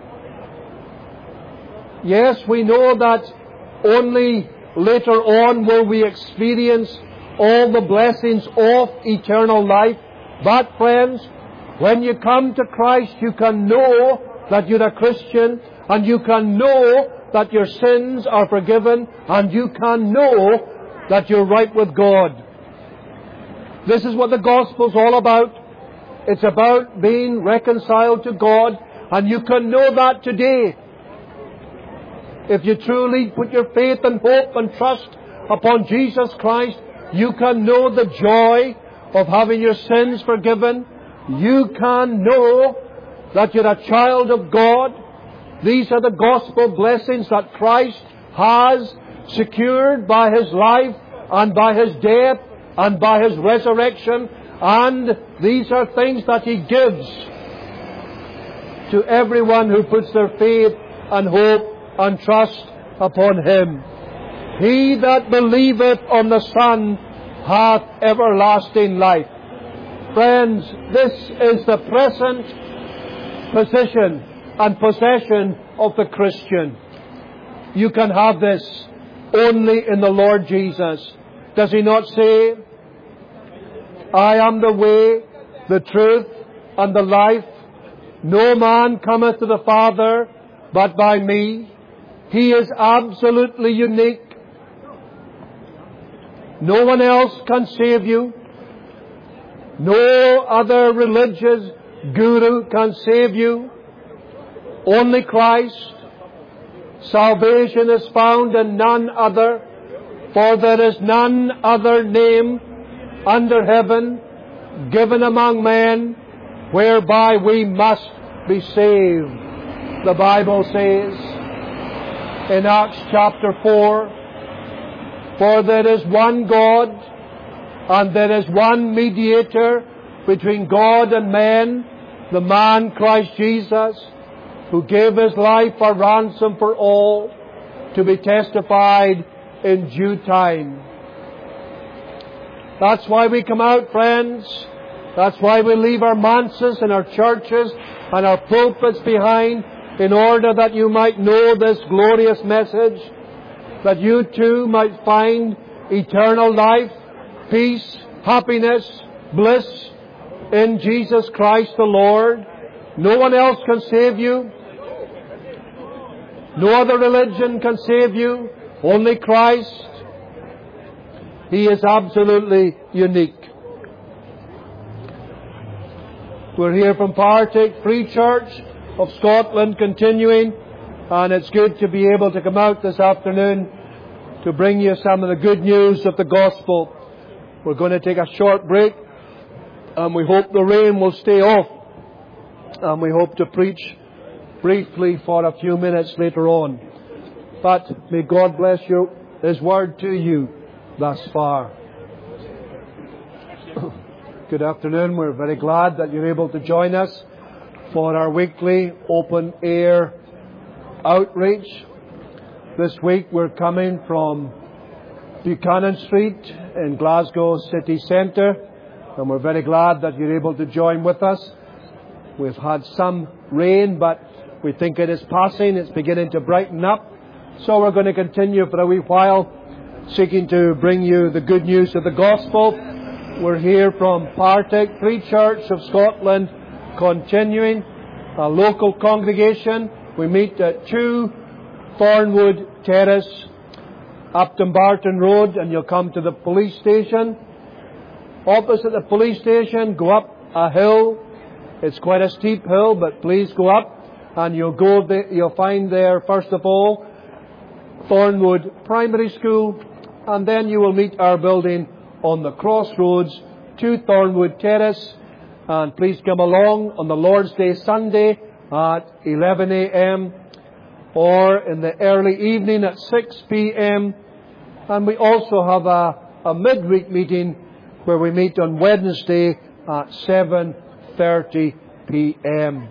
Yes, we know that only later on will we experience all the blessings of eternal life. But friends, when you come to Christ, you can know that you're a Christian, and you can know that your sins are forgiven, and you can know that you're right with God. This is what the gospel's all about. It's about being reconciled to God, and you can know that today. If you truly put your faith and hope and trust upon Jesus Christ, you can know the joy of having your sins forgiven. You can know that you're a child of God. These are the gospel blessings that Christ has secured by His life and by His death and by His resurrection. And these are things that He gives to everyone who puts their faith and hope and trust upon Him. He that believeth on the Son hath everlasting life. Friends, this is the present position and possession of the Christian. You can have this only in the Lord Jesus. Does He not say, I am the way, the truth, and the life. No man cometh to the Father but by me. He is absolutely unique. No one else can save you. No other religious guru can save you. Only Christ. Salvation is found in none other, for there is none other name under heaven given among men whereby we must be saved. The Bible says in Acts chapter 4, for there is one God, and there is one mediator between God and men, the man Christ Jesus, who gave His life a ransom for all, to be testified in due time. That's why we come out, friends. That's why we leave our manses and our churches and our pulpits behind, in order that you might know this glorious message, that you too might find eternal life, peace, happiness, bliss in Jesus Christ the Lord. No one else can save you. No other religion can save you. Only Christ. He is absolutely unique. We're here from Partick Free Church of Scotland, continuing, and it's good to be able to come out this afternoon to bring you some of the good news of the gospel. We're going to take a short break, and we hope the rain will stay off, and we hope to preach briefly for a few minutes later on. But may God bless you, His word to you thus far. Good afternoon. We're very glad that you're able to join us for our weekly open air outreach. This week we're coming from Buchanan Street in Glasgow city centre, and we're very glad that you're able to join with us. We've had some rain, but we think it is passing. It's beginning to brighten up. So we're going to continue for a wee while, seeking to bring you the good news of the gospel. We're here from Partick Free Church of Scotland, continuing a local congregation. We meet at 2 Thornwood Terrace, Upton Barton Road, and you'll come to the police station. Opposite the police station, go up a hill. It's quite a steep hill, but please go up, and you'll find there, first of all, Thornwood Primary School, and then you will meet our building on the crossroads, 2 Thornwood Terrace. And please come along on the Lord's Day Sunday at 11 a.m. or in the early evening at 6 p.m. And we also have a midweek meeting where we meet on Wednesday at 7:30 p.m.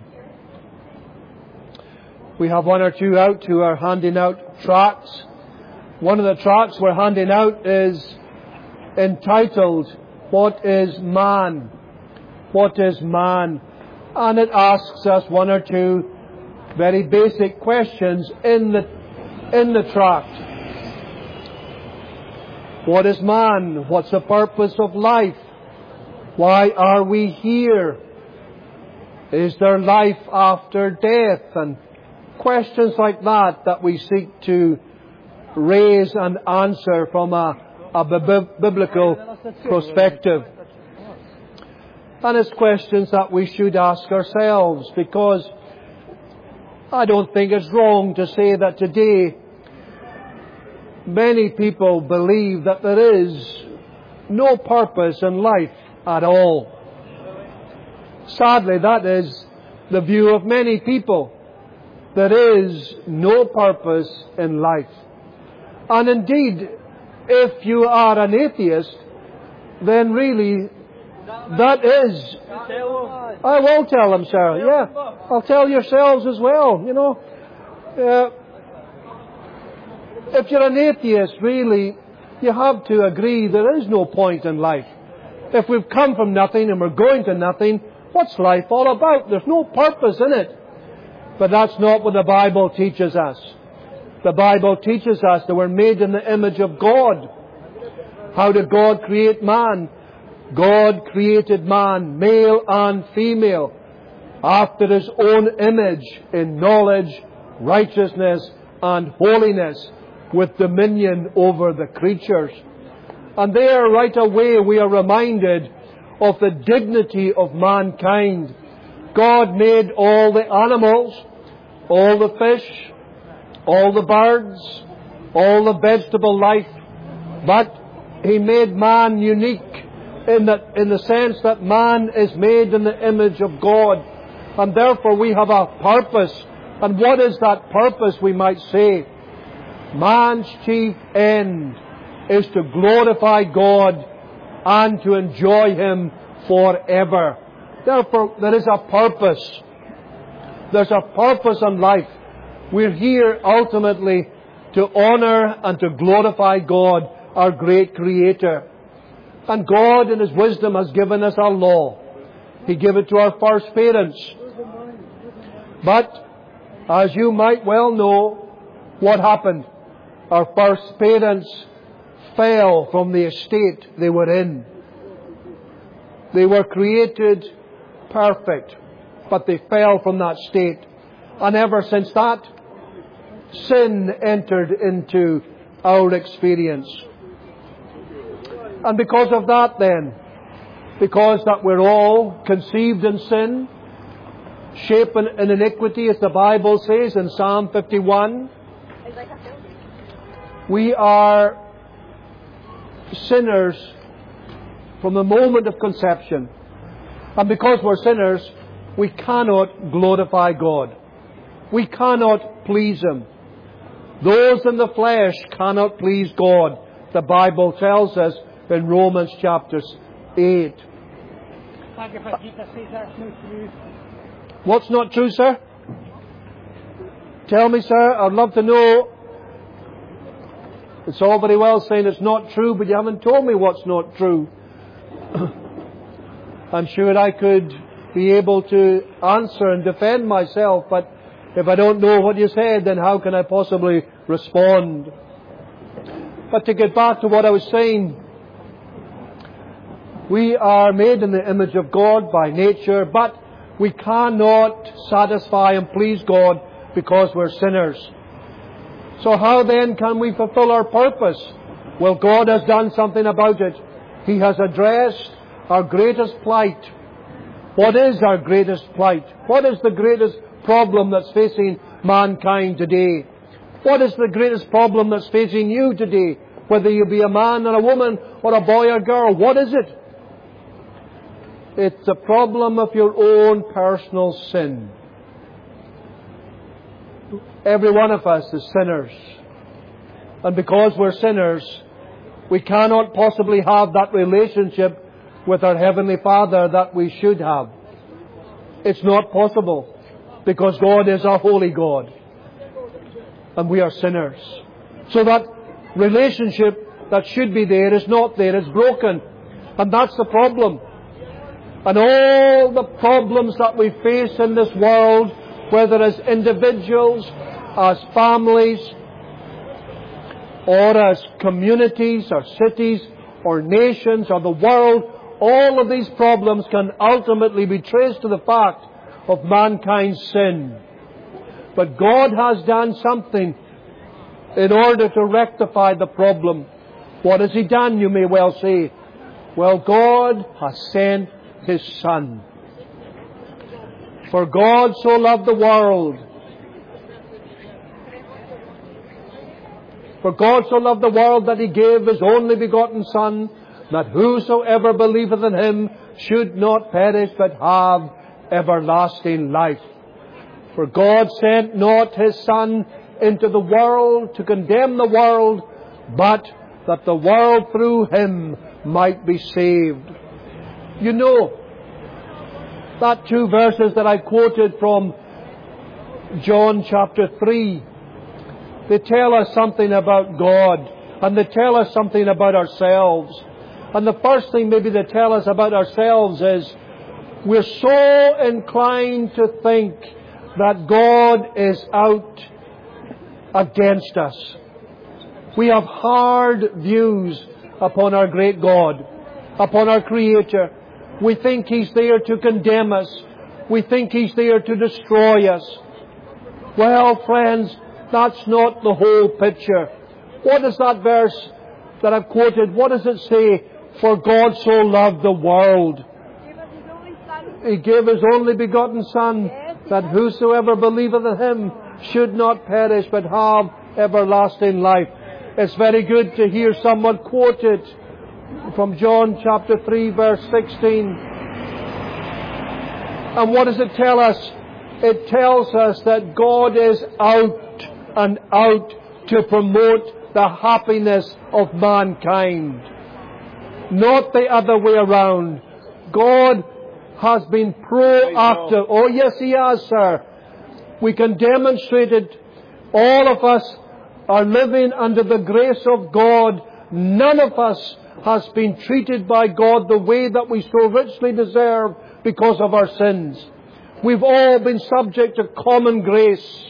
We have one or two out who are handing out tracts. One of the tracts we're handing out is entitled, What is Man? What is man? And it asks us one or two very basic questions in the tract. What is man? What's the purpose of life? Why are we here? Is there life after death? And questions like that we seek to raise and answer from a biblical perspective. And it's questions that we should ask ourselves, because I don't think it's wrong to say that today many people believe that there is no purpose in life at all. Sadly, that is the view of many people. There is no purpose in life. And indeed, if you are an atheist, then really That is. I will tell them, sir. Yeah. I'll tell yourselves as well, you know. If you're an atheist, really, you have to agree there is no point in life. If we've come from nothing and we're going to nothing, what's life all about? There's no purpose in it. But that's not what the Bible teaches us. The Bible teaches us that we're made in the image of God. How did God create man? God created man, male and female, after His own image, in knowledge, righteousness and holiness, with dominion over the creatures. And there, right away, we are reminded of the dignity of mankind. God made all the animals, all the fish, all the birds, all the vegetable life, but He made man unique in the sense that man is made in the image of God, and therefore we have a purpose. And what is that purpose, we might say? Man's chief end is to glorify God and to enjoy Him forever. Therefore, there is a purpose. There's a purpose in life. We're here ultimately to honor and to glorify God, our great Creator. And God in His wisdom has given us a law. He gave it to our first parents. But, as you might well know, what happened? Our first parents fell from the estate they were in. They were created perfect, but they fell from that state. And ever since that, sin entered into our experience. And because of that then, because that we're all conceived in sin, shapen in iniquity, as the Bible says in Psalm 51, we are sinners from the moment of conception. And because we're sinners, we cannot glorify God. We cannot please Him. Those in the flesh cannot please God. The Bible tells us in Romans chapter 8. What's not true, sir? Tell me, sir. I'd love to know. It's all very well saying it's not true, but you haven't told me what's not true. I'm sure I could be able to answer and defend myself, but if I don't know what you said, then how can I possibly respond? But to get back to what I was saying, we are made in the image of God by nature, but we cannot satisfy and please God because we're sinners. So how then can we fulfill our purpose? Well, God has done something about it. He has addressed our greatest plight. What is our greatest plight? What is the greatest problem that's facing mankind today? What is the greatest problem that's facing you today? Whether you be a man or a woman or a boy or girl, what is it? It's the problem of your own personal sin. Every one of us is sinners. And because we're sinners, we cannot possibly have that relationship with our Heavenly Father that we should have. It's not possible, because God is a holy God and we are sinners. So that relationship that should be there is not there, it's broken. And that's the problem. And all the problems that we face in this world, whether as individuals, as families, or as communities, or cities, or nations, or the world, all of these problems can ultimately be traced to the fact of mankind's sin. But God has done something in order to rectify the problem. What has He done, you may well say? Well, God has sent His Son. For God so loved the world. For God so loved the world that He gave His only begotten Son, that whosoever believeth in Him should not perish but have everlasting life. For God sent not His Son into the world to condemn the world, but that the world through Him might be saved. You know, that 2 verses that I quoted from John chapter 3, they tell us something about God, and they tell us something about ourselves. And the first thing maybe they tell us about ourselves is we're so inclined to think that God is out against us. We have hard views upon our great God, upon our Creator. We think He's there to condemn us. We think He's there to destroy us. Well, friends, that's not the whole picture. What is that verse that I've quoted? What does it say? For God so loved the world. He gave His only begotten Son, that whosoever believeth in Him should not perish, but have everlasting life. It's very good to hear someone quote it from John chapter 3, verse 16. And what does it tell us? It tells us that God is out and out to promote the happiness of mankind. Not the other way around. God has been proactive. Oh yes, He has, sir. We can demonstrate it. All of us are living under the grace of God. None of us has been treated by God the way that we so richly deserve because of our sins. We've all been subject to common grace.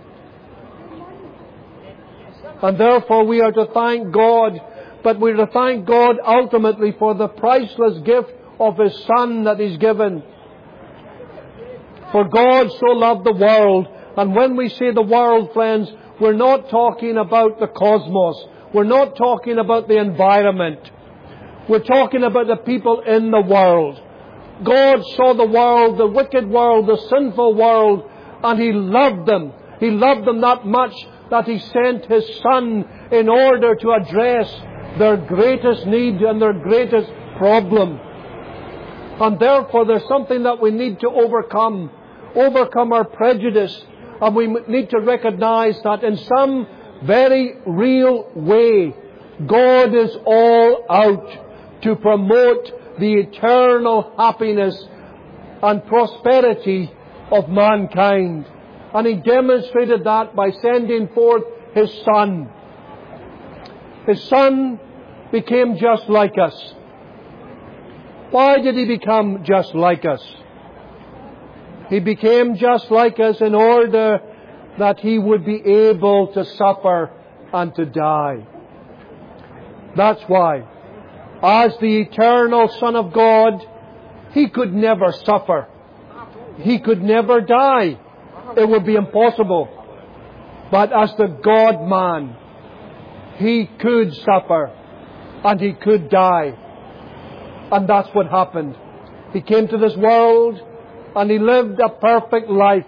And therefore we are to thank God, but we are to thank God ultimately for the priceless gift of His Son that He's given. For God so loved the world. And when we say the world, friends, we're not talking about the cosmos. We're not talking about the environment. We're talking about the people in the world. God saw the world, the wicked world, the sinful world, and He loved them. He loved them that much that He sent His Son in order to address their greatest need and their greatest problem. And therefore there's something that we need to overcome our prejudice, and we need to recognize that in some very real way, God is all out to promote the eternal happiness and prosperity of mankind. And He demonstrated that by sending forth His Son. His Son became just like us. Why did He become just like us? He became just like us in order that He would be able to suffer and to die. That's why, as the eternal Son of God, He could never suffer. He could never die. It would be impossible. But as the God-man, He could suffer and He could die. And that's what happened. He came to this world and He lived a perfect life.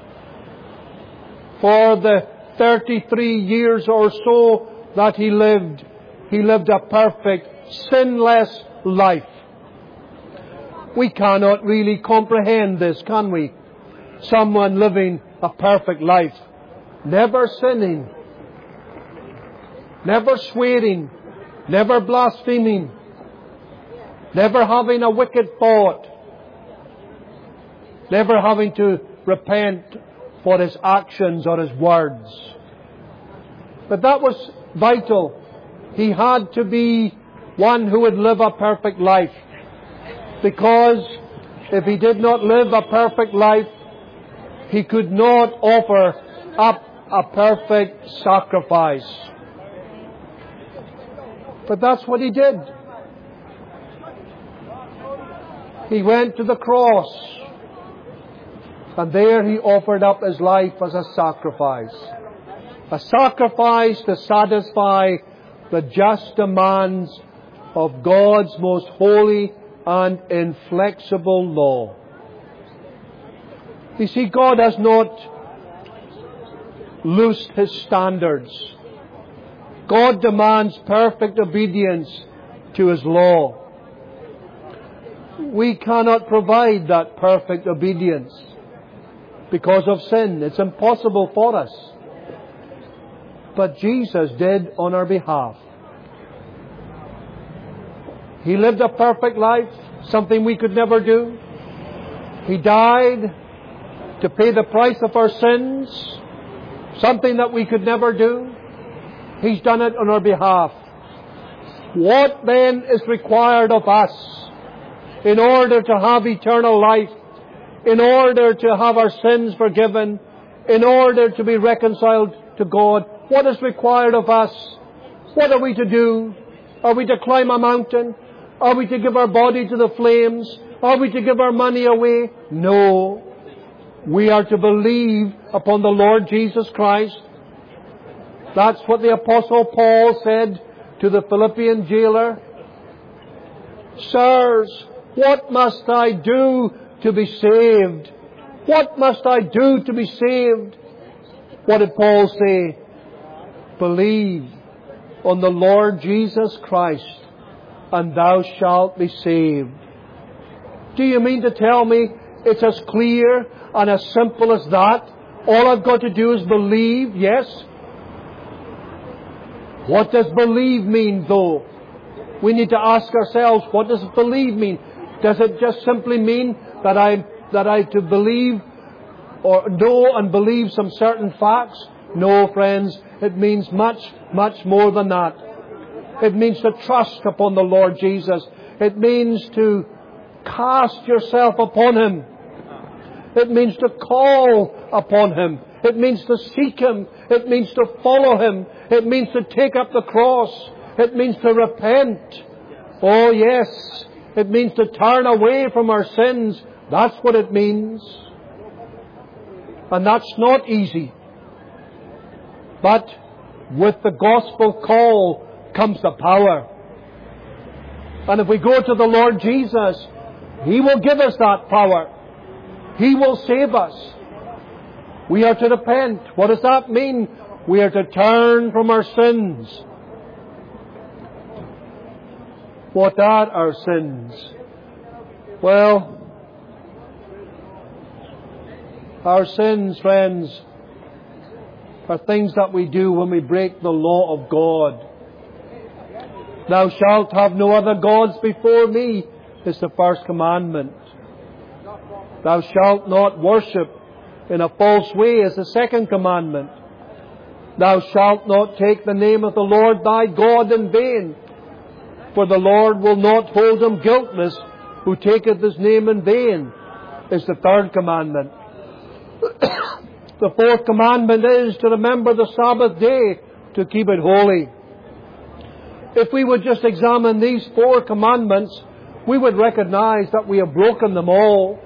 For the 33 years or so that He lived a perfect, sinless life. We cannot really comprehend this, can we? Someone living a perfect life, never sinning, never swearing, never blaspheming, never having a wicked thought, never having to repent for his actions or his words. But that was vital. He had to be one who would live a perfect life. Because if He did not live a perfect life, He could not offer up a perfect sacrifice. But that's what He did. He went to the cross. And there He offered up His life as a sacrifice. A sacrifice to satisfy the just demands of God's most holy and inflexible law. You see, God has not loosed His standards. God demands perfect obedience to His law. We cannot provide that perfect obedience because of sin. It's impossible for us. But Jesus did on our behalf. He lived a perfect life, something we could never do. He died to pay the price of our sins, something that we could never do. He's done it on our behalf. What then is required of us in order to have eternal life, in order to have our sins forgiven, in order to be reconciled to God? What is required of us? What are we to do? Are we to climb a mountain? Are we to give our body to the flames? Are we to give our money away? No. We are to believe upon the Lord Jesus Christ. That's what the Apostle Paul said to the Philippian jailer. Sirs, what must I do to be saved? What must I do to be saved? What did Paul say? Believe on the Lord Jesus Christ, and thou shalt be saved. Do you mean to tell me it's as clear and as simple as that? All I've got to do is believe, yes? What does believe mean, though? We need to ask ourselves, what does believe mean? Does it just simply mean that I to believe or know and believe some certain facts? No, friends, it means much, much more than that. It means to trust upon the Lord Jesus. It means to cast yourself upon Him. It means to call upon Him. It means to seek Him. It means to follow Him. It means to take up the cross. It means to repent. Oh yes, it means to turn away from our sins. That's what it means. And that's not easy. But with the gospel call comes the power. And if we go to the Lord Jesus, He will give us that power. He will save us. We are to repent. What does that mean? We are to turn from our sins. What are our sins? Well, our sins, friends, are things that we do when we break the law of God. Thou shalt have no other gods before me is the first commandment. Thou shalt not worship in a false way is the second commandment. Thou shalt not take the name of the Lord thy God in vain, for the Lord will not hold him guiltless who taketh his name in vain is the third commandment. The fourth commandment is to remember the Sabbath day, to keep it holy. If we would just examine these four commandments, we would recognize that we have broken them all.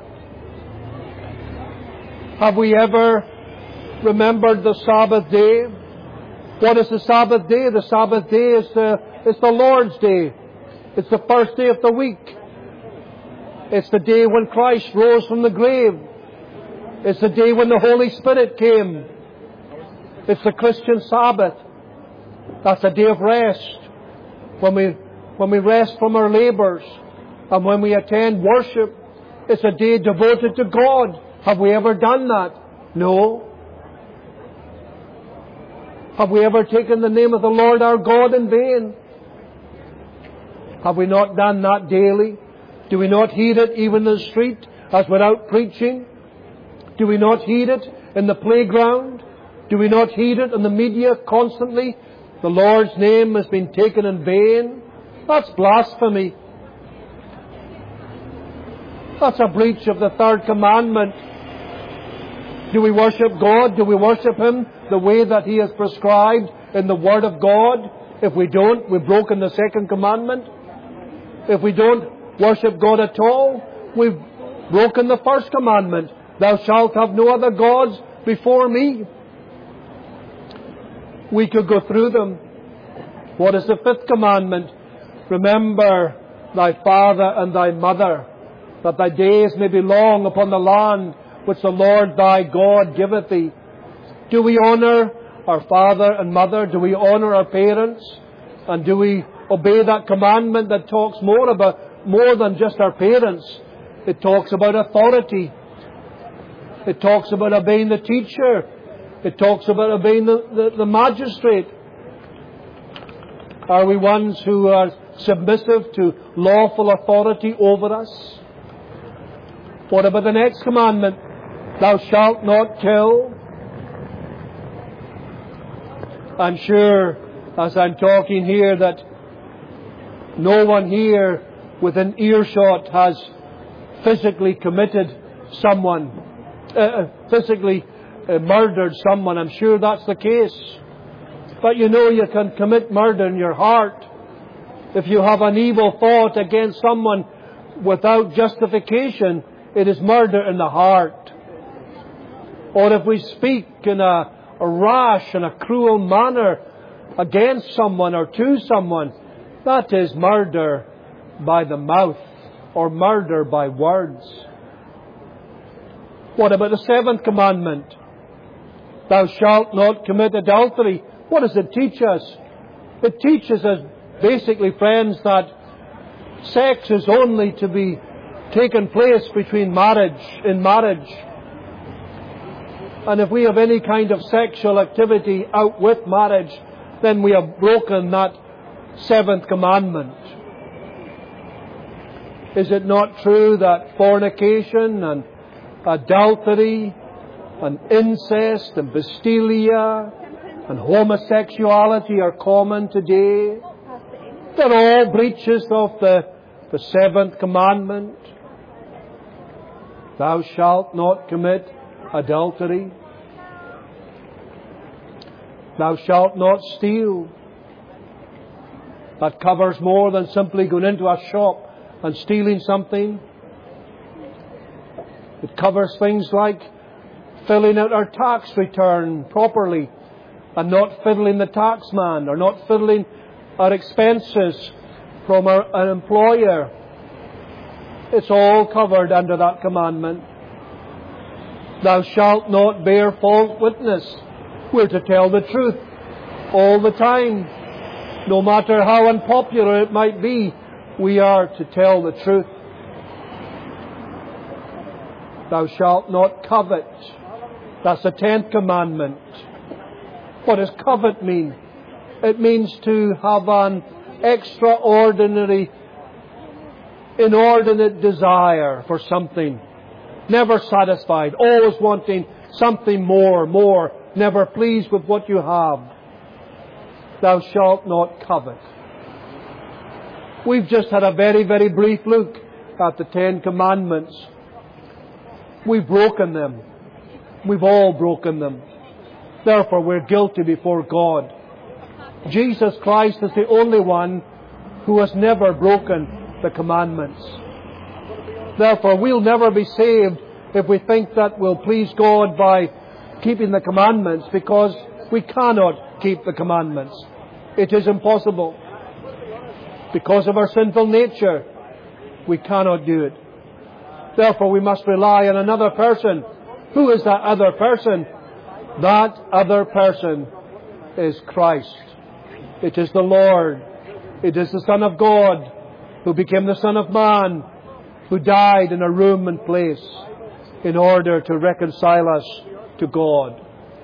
Have we ever remembered the Sabbath day? What is the Sabbath day? The Sabbath day is the Lord's day. It's the first day of the week. It's the day when Christ rose from the grave. It's the day when the Holy Spirit came. It's the Christian Sabbath. That's a day of rest. When we rest from our labours and when we attend worship, it's a day devoted to God. Have we ever done that? No. Have we ever taken the name of the Lord our God in vain? Have we not done that daily? Do we not heed it even in the street as without preaching? Do we not heed it in the playground? Do we not heed it in the media constantly? The Lord's name has been taken in vain. That's blasphemy. That's a breach of the third commandment. Do we worship God? Do we worship Him the way that He has prescribed in the Word of God? If we don't, we've broken the second commandment. If we don't worship God at all, we've broken the first commandment. Thou shalt have no other gods before me. We could go through them. What is the fifth commandment? Remember thy father and thy mother, that thy days may be long upon the land which the Lord thy God giveth thee. Do we honour our father and mother? Do we honour our parents? And do we obey that commandment that talks more than just our parents? It talks about authority. It talks about obeying the teacher. It talks about obeying the magistrate. Are we ones who are submissive to lawful authority over us? What about the next commandment? Thou shalt not kill. I'm sure as I'm talking here that no one here within earshot has physically committed someone, physically murdered someone. I'm sure that's the case. But you know you can commit murder in your heart. If you have an evil thought against someone without justification, it is murder in the heart. Or if we speak in a rash and a cruel manner against someone or to someone, that is murder by the mouth or murder by words. What about the seventh commandment? Thou shalt not commit adultery. What does it teach us? It teaches us basically, friends, that sex is only to be taken place between in marriage. And if we have any kind of sexual activity out with marriage, then we have broken that seventh commandment. Is it not true that fornication and adultery and incest and bestialia and homosexuality are common today? They're all breaches of the seventh commandment. Thou shalt not commit adultery. Thou shalt not steal. That covers more than simply going into a shop and stealing something. It covers things like filling out our tax return properly and not fiddling the tax man, or not fiddling our expenses from an employer. It's all covered under that commandment. Thou shalt not bear false witness. We're to tell the truth all the time. No matter how unpopular it might be, we are to tell the truth. Thou shalt not covet. That's the 10th commandment. What does covet mean? It means to have an extraordinary, inordinate desire for something. Never satisfied. Always wanting something more. Never pleased with what you have. Thou shalt not covet. We've just had a very, very brief look at the 10 commandments. We've broken them. We've all broken them. Therefore, we're guilty before God. Jesus Christ is the only one who has never broken the commandments. Therefore, we'll never be saved if we think that we'll please God by keeping the commandments, because we cannot keep the commandments. It is impossible. Because of our sinful nature, we cannot do it. Therefore, we must rely on another person. Who is that other person? That other person is Christ. It is the Lord. It is the Son of God who became the Son of Man, who died in a room and place in order to reconcile us to God.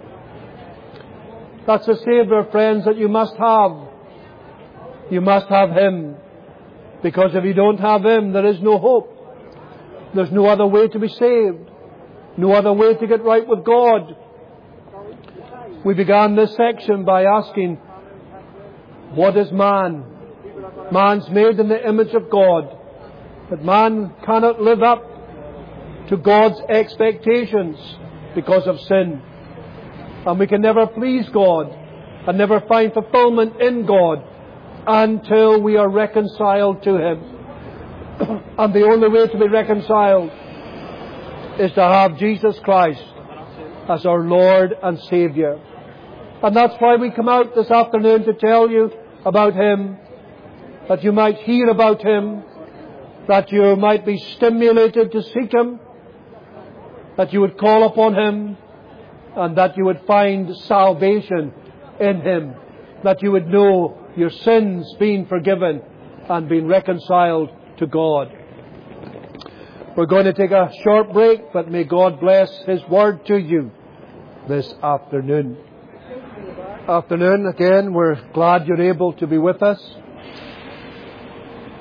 That's the Saviour, friends, that you must have. You must have Him. Because if you don't have Him, there is no hope. There's no other way to be saved. No other way to get right with God. We began this section by asking, what is man? Man's made in the image of God. But man cannot live up to God's expectations because of sin. And we can never please God and never find fulfillment in God until we are reconciled to Him. And the only way to be reconciled is to have Jesus Christ as our Lord and Saviour. And that's why we come out this afternoon to tell you about Him, that you might hear about Him, that you might be stimulated to seek Him, that you would call upon Him, and that you would find salvation in Him, that you would know your sins being forgiven and being reconciled to God. We're going to take a short break, but may God bless His Word to you this afternoon. Afternoon, again, we're glad you're able to be with us.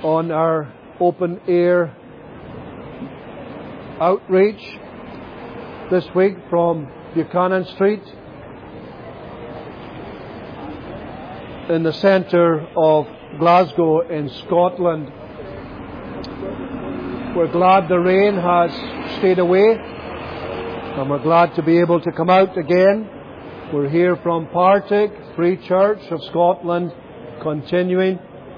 on our open air outreach this week from Buchanan Street in the centre of Glasgow in Scotland. We're glad the rain has stayed away, and we're glad to be able to come out again. We're here from Partick Free Church of Scotland, continuing.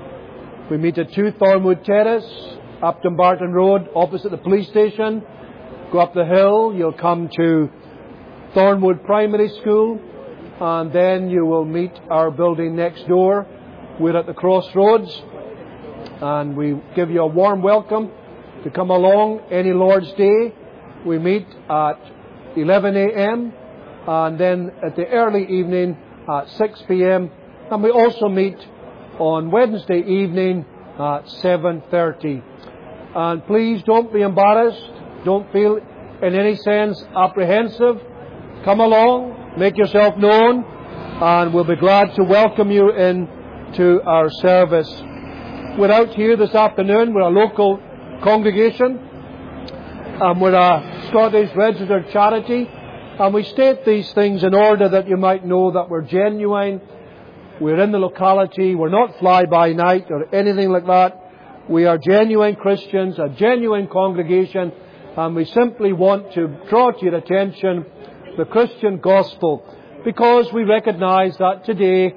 We meet at 2 Thornwood Terrace, Upton Barton Road, opposite the police station. Go up the hill, you'll come to Thornwood Primary School, and then you will meet our building next door. We're at the crossroads, and we give you a warm welcome to come along any Lord's Day. We meet at 11 a.m. and then at the early evening at 6 p.m. And we also meet on Wednesday evening at 7:30. And please don't be embarrassed. Don't feel in any sense apprehensive. Come along, make yourself known, and we'll be glad to welcome you in to our service. We're out here this afternoon. We're a local congregation, and we're a Scottish registered charity, and we state these things in order that you might know that we're genuine. We're in the locality. We're not fly-by-night or anything like that. We are genuine Christians, a genuine congregation, and we simply want to draw to your attention the Christian gospel, because we recognize that today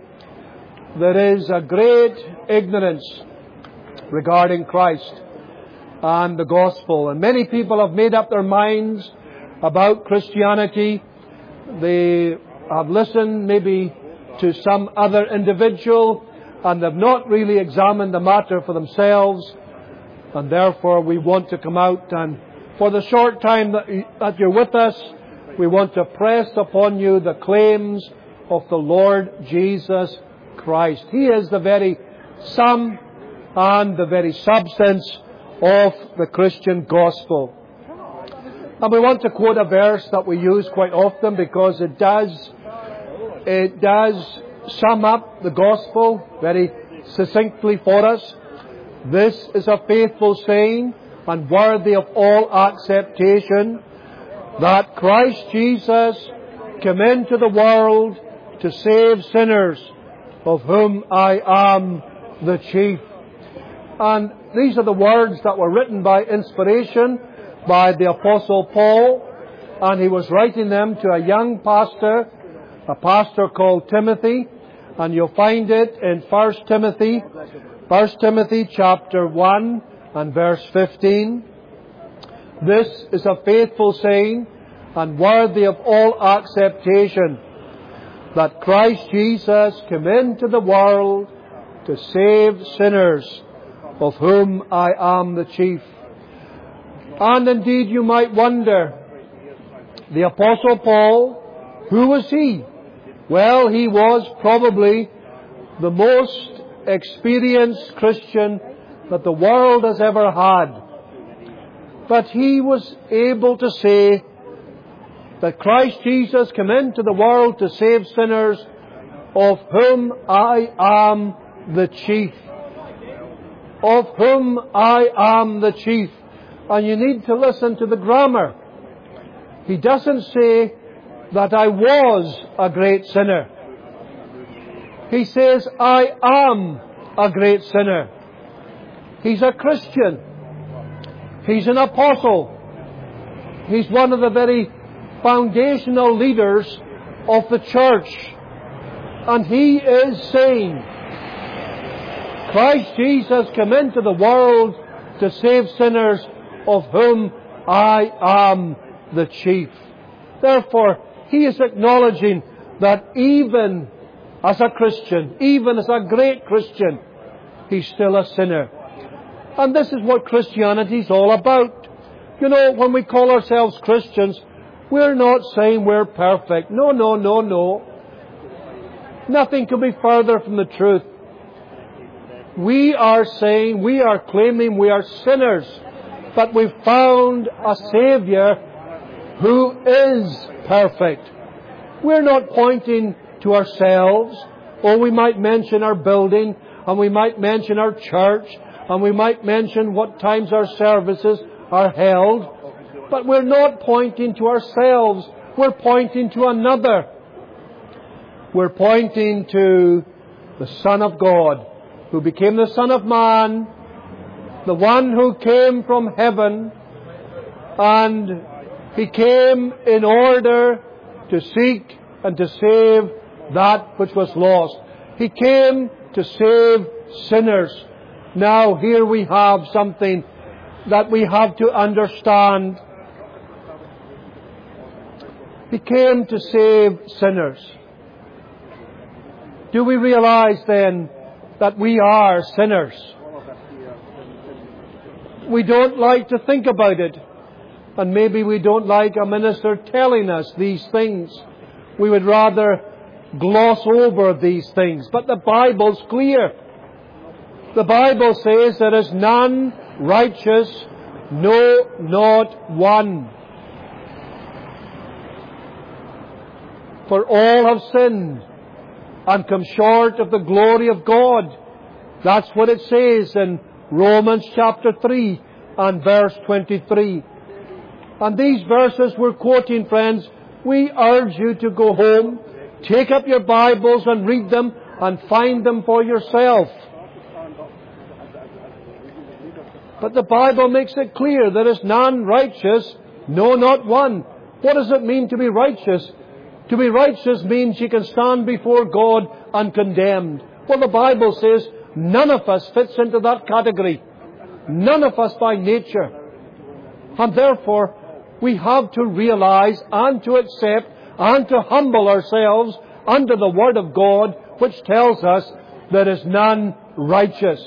there is a great ignorance regarding Christ and the gospel. And many people have made up their minds about Christianity. They have listened maybe to some other individual, and they've not really examined the matter for themselves. And therefore we want to come out, and for the short time that you're with us, we want to press upon you the claims of the Lord Jesus Christ. He is the very sum and the very substance of the Christian gospel. And we want to quote a verse that we use quite often, because it does sum up the gospel very succinctly for us. This is a faithful saying and worthy of all acceptation, that Christ Jesus came into the world to save sinners, of whom I am the chief. And these are the words that were written by inspiration by the Apostle Paul, and he was writing them to a young pastor, a pastor called Timothy, and you'll find it in 1 Timothy chapter 1 and verse 15. This is a faithful saying and worthy of all acceptation, that Christ Jesus came into the world to save sinners, of whom I am the chief. And indeed you might wonder, the Apostle Paul, who was he? Well, he was probably the most experienced Christian that the world has ever had. But he was able to say that Christ Jesus came into the world to save sinners, of whom I am the chief. Of whom I am the chief. And you need to listen to the grammar. He doesn't say that I was a great sinner. He says I am a great sinner. He's a Christian. He's an apostle. He's one of the very foundational leaders of the church. And he is saying, Christ Jesus came into the world to save sinners, of whom I am the chief. Therefore, he is acknowledging that even as a Christian, even as a great Christian, he's still a sinner. And this is what Christianity is all about. You know, when we call ourselves Christians, we're not saying we're perfect. No, no, no, no. Nothing could be further from the truth. We are saying, we are claiming we are sinners, but we've found a Saviour who is perfect. We're not pointing to ourselves. Or we might mention our building, and we might mention our church, and we might mention what times our services are held, but we're not pointing to ourselves. We're pointing to another. We're pointing to the Son of God, who became the Son of Man, the one who came from heaven, and He came in order to seek and to save that which was lost. He came to save sinners. Now here we have something that we have to understand. He came to save sinners. Do we realize then that we are sinners? We don't like to think about it. And maybe we don't like a minister telling us these things. We would rather gloss over these things. But the Bible's clear. The Bible says there is none righteous, no, not one. For all have sinned and come short of the glory of God. That's what it says in Romans chapter 3 and verse 23. And these verses we're quoting, friends, we urge you to go home, take up your Bibles and read them and find them for yourself. But the Bible makes it clear there is none righteous, no, not one. What does it mean to be righteous? To be righteous means you can stand before God uncondemned. Well, the Bible says none of us fits into that category. None of us by nature. And therefore, we have to realize and to accept and to humble ourselves under the Word of God, which tells us there is none righteous.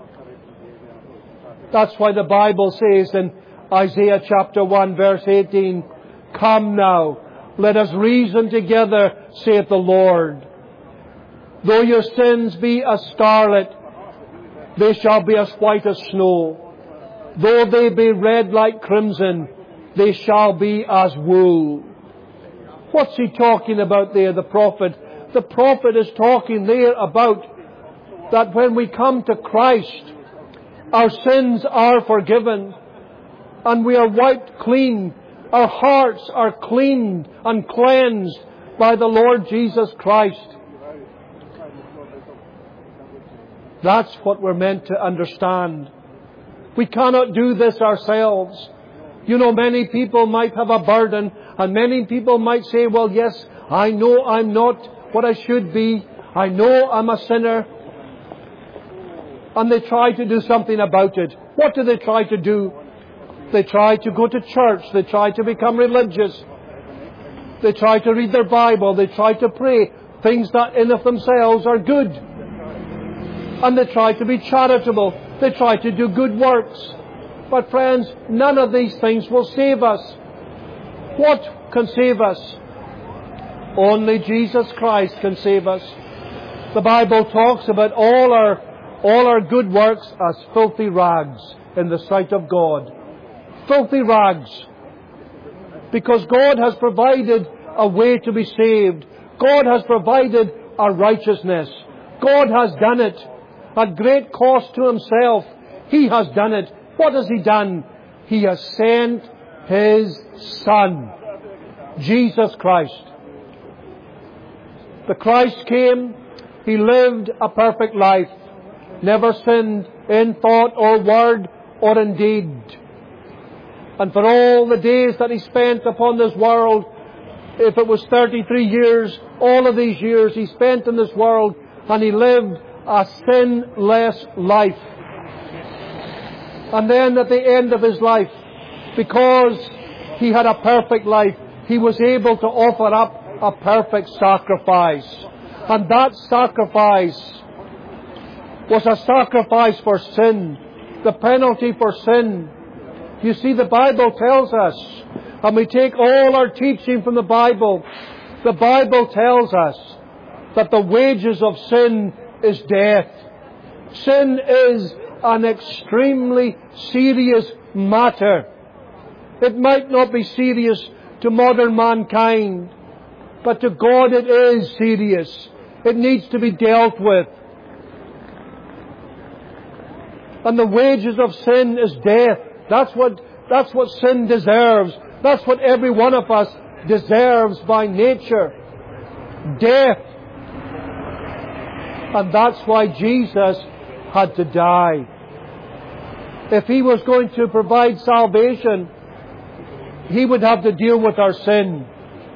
That's why the Bible says in Isaiah chapter 1 verse 18, "Come now, let us reason together, saith the Lord. Though your sins be as scarlet, they shall be as white as snow. Though they be red like crimson, they shall be as wool." What's he talking about there, the prophet? The prophet is talking there about that when we come to Christ, our sins are forgiven and we are wiped clean. Our hearts are cleaned and cleansed by the Lord Jesus Christ. That's what we're meant to understand. We cannot do this ourselves. You know, many people might have a burden, and many people might say, well, yes, I know I'm not what I should be. I know I'm a sinner. And they try to do something about it. What do they try to do? They try to go to church. They try to become religious. They try to read their Bible. They try to pray. Things that in of themselves are good. And they try to be charitable. They try to do good works. But friends, none of these things will save us. What can save us? Only Jesus Christ can save us. The Bible talks about all our good works as filthy rags in the sight of God. Filthy rags. Because God has provided a way to be saved. God has provided a righteousness. God has done it at great cost to Himself. He has done it. What has He done? He has sent His Son, Jesus Christ. The Christ came. He lived a perfect life. Never sinned in thought or word or in deed. And for all the days that He spent upon this world, if it was 33 years, all of these years He spent in this world, and He lived a sinless life. And then at the end of His life, because He had a perfect life, He was able to offer up a perfect sacrifice. And that sacrifice was a sacrifice for sin, the penalty for sin. You see, the Bible tells us, and we take all our teaching from the Bible tells us that the wages of sin is death. Sin is an extremely serious matter. It might not be serious to modern mankind, but to God it is serious. It needs to be dealt with. And the wages of sin is death. That's what sin deserves. That's what every one of us deserves by nature. Death. And that's why Jesus had to die. If He was going to provide salvation, He would have to deal with our sin.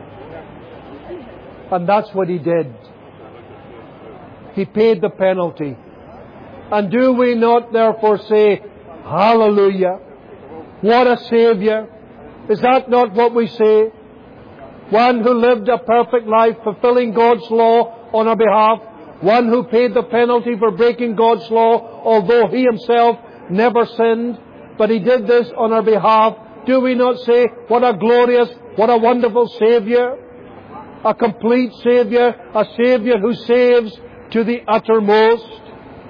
And that's what He did. He paid the penalty. And do we not therefore say, Hallelujah! What a Saviour! Is that not what we say? One who lived a perfect life, fulfilling God's law on our behalf. One who paid the penalty for breaking God's law, although He Himself never sinned. But He did this on our behalf. Do we not say, what a glorious, what a wonderful Saviour? A complete Saviour, a Saviour who saves to the uttermost.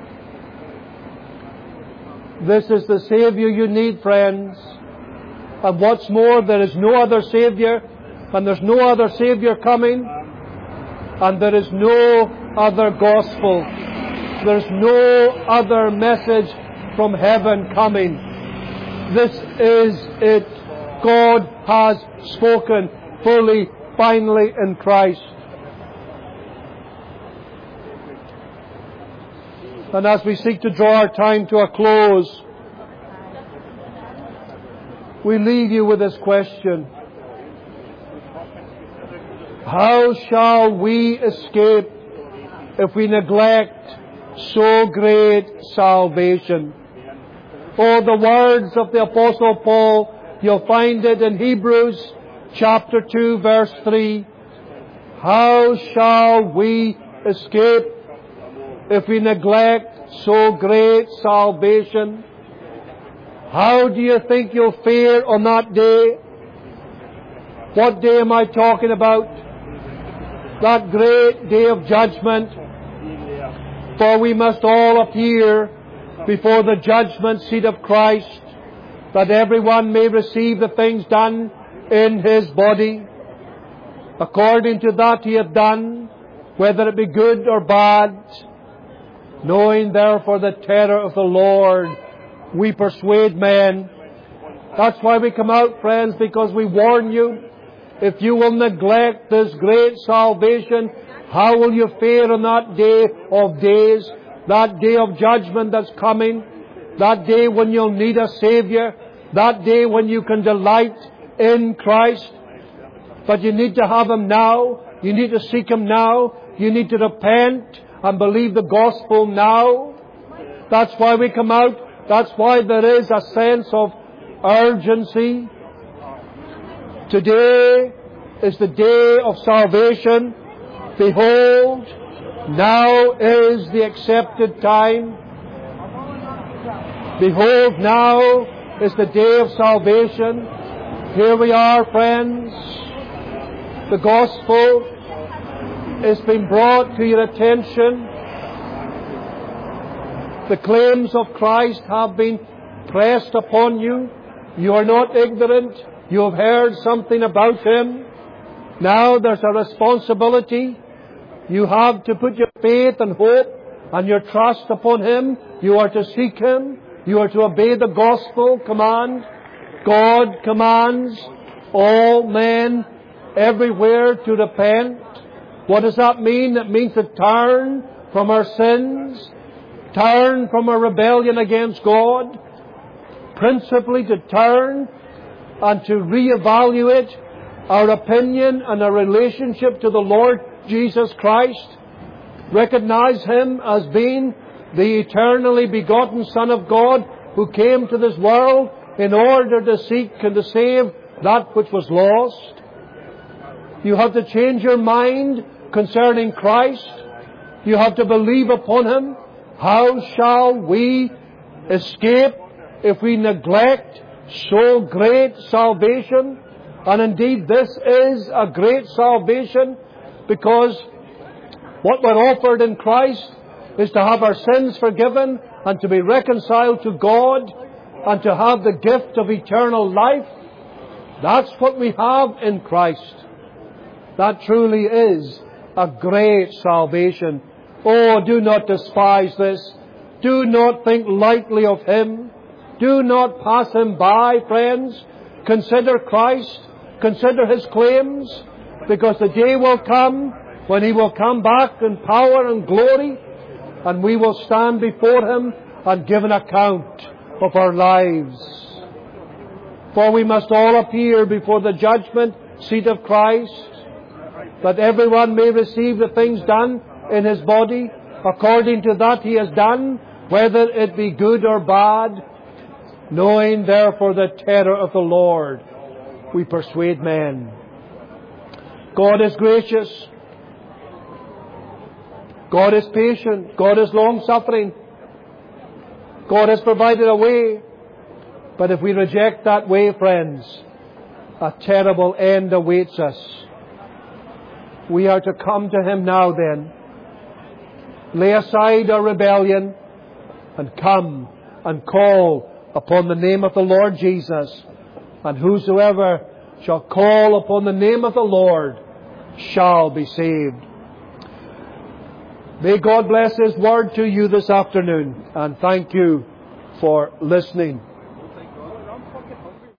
This is the Saviour you need, friends. And what's more, there is no other Saviour, and there's no other Saviour coming, and there is no other gospel. There's no other message from heaven coming. This is it. God has spoken fully, finally in Christ. And as we seek to draw our time to a close, we leave you with this question. How shall we escape if we neglect so great salvation? Oh, the words of the Apostle Paul, you'll find it in Hebrews chapter 2 verse 3. How shall we escape if we neglect so great salvation? How do you think you'll fare on that day? What day am I talking about? That great day of judgment. For we must all appear before the judgment seat of Christ, that everyone may receive the things done in his body, according to that he hath done, whether it be good or bad. Knowing therefore the terror of the Lord, we persuade men. That's why we come out, friends, because we warn you. If you will neglect this great salvation, how will you fare on that day of days? That day of judgment that's coming. That day when you'll need a Saviour. That day when you can delight in Christ. But you need to have Him now. You need to seek Him now. You need to repent and believe the gospel now. That's why we come out. That's why there is a sense of urgency. Today is the day of salvation. Behold, now is the accepted time. Behold, now is the day of salvation. Here we are, friends. The gospel has been brought to your attention. The claims of Christ have been pressed upon you. You are not ignorant. You have heard something about Him. Now there's a responsibility. You have to put your faith and hope and your trust upon Him. You are to seek Him. You are to obey the gospel command. God commands all men everywhere to repent. What does that mean? It means to turn from our sins, turn from our rebellion against God, principally to turn and to reevaluate our opinion and our relationship to the Lord Jesus Christ. Recognize Him as being the eternally begotten Son of God who came to this world in order to seek and to save that which was lost. You have to change your mind concerning Christ. You have to believe upon Him. How shall we escape if we neglect so great salvation? And indeed this is a great salvation, because what we're offered in Christ is to have our sins forgiven and to be reconciled to God and to have the gift of eternal life. That's what we have in Christ. That truly is a great salvation. Oh, do not despise this. Do not think lightly of Him. Do not pass Him by, friends. Consider Christ. Consider His claims. Because the day will come when He will come back in power and glory, and we will stand before Him and give an account of our lives. For we must all appear before the judgment seat of Christ, that everyone may receive the things done in his body according to that he has done, whether it be good or bad. Knowing therefore the terror of the Lord, we persuade men. God is gracious. God is patient. God is long-suffering. God has provided a way. But if we reject that way, friends, a terrible end awaits us. We are to come to Him now then. Lay aside our rebellion and come and call upon the name of the Lord Jesus. And whosoever shall call upon the name of the Lord shall be saved. May God bless His Word to you this afternoon, and thank you for listening.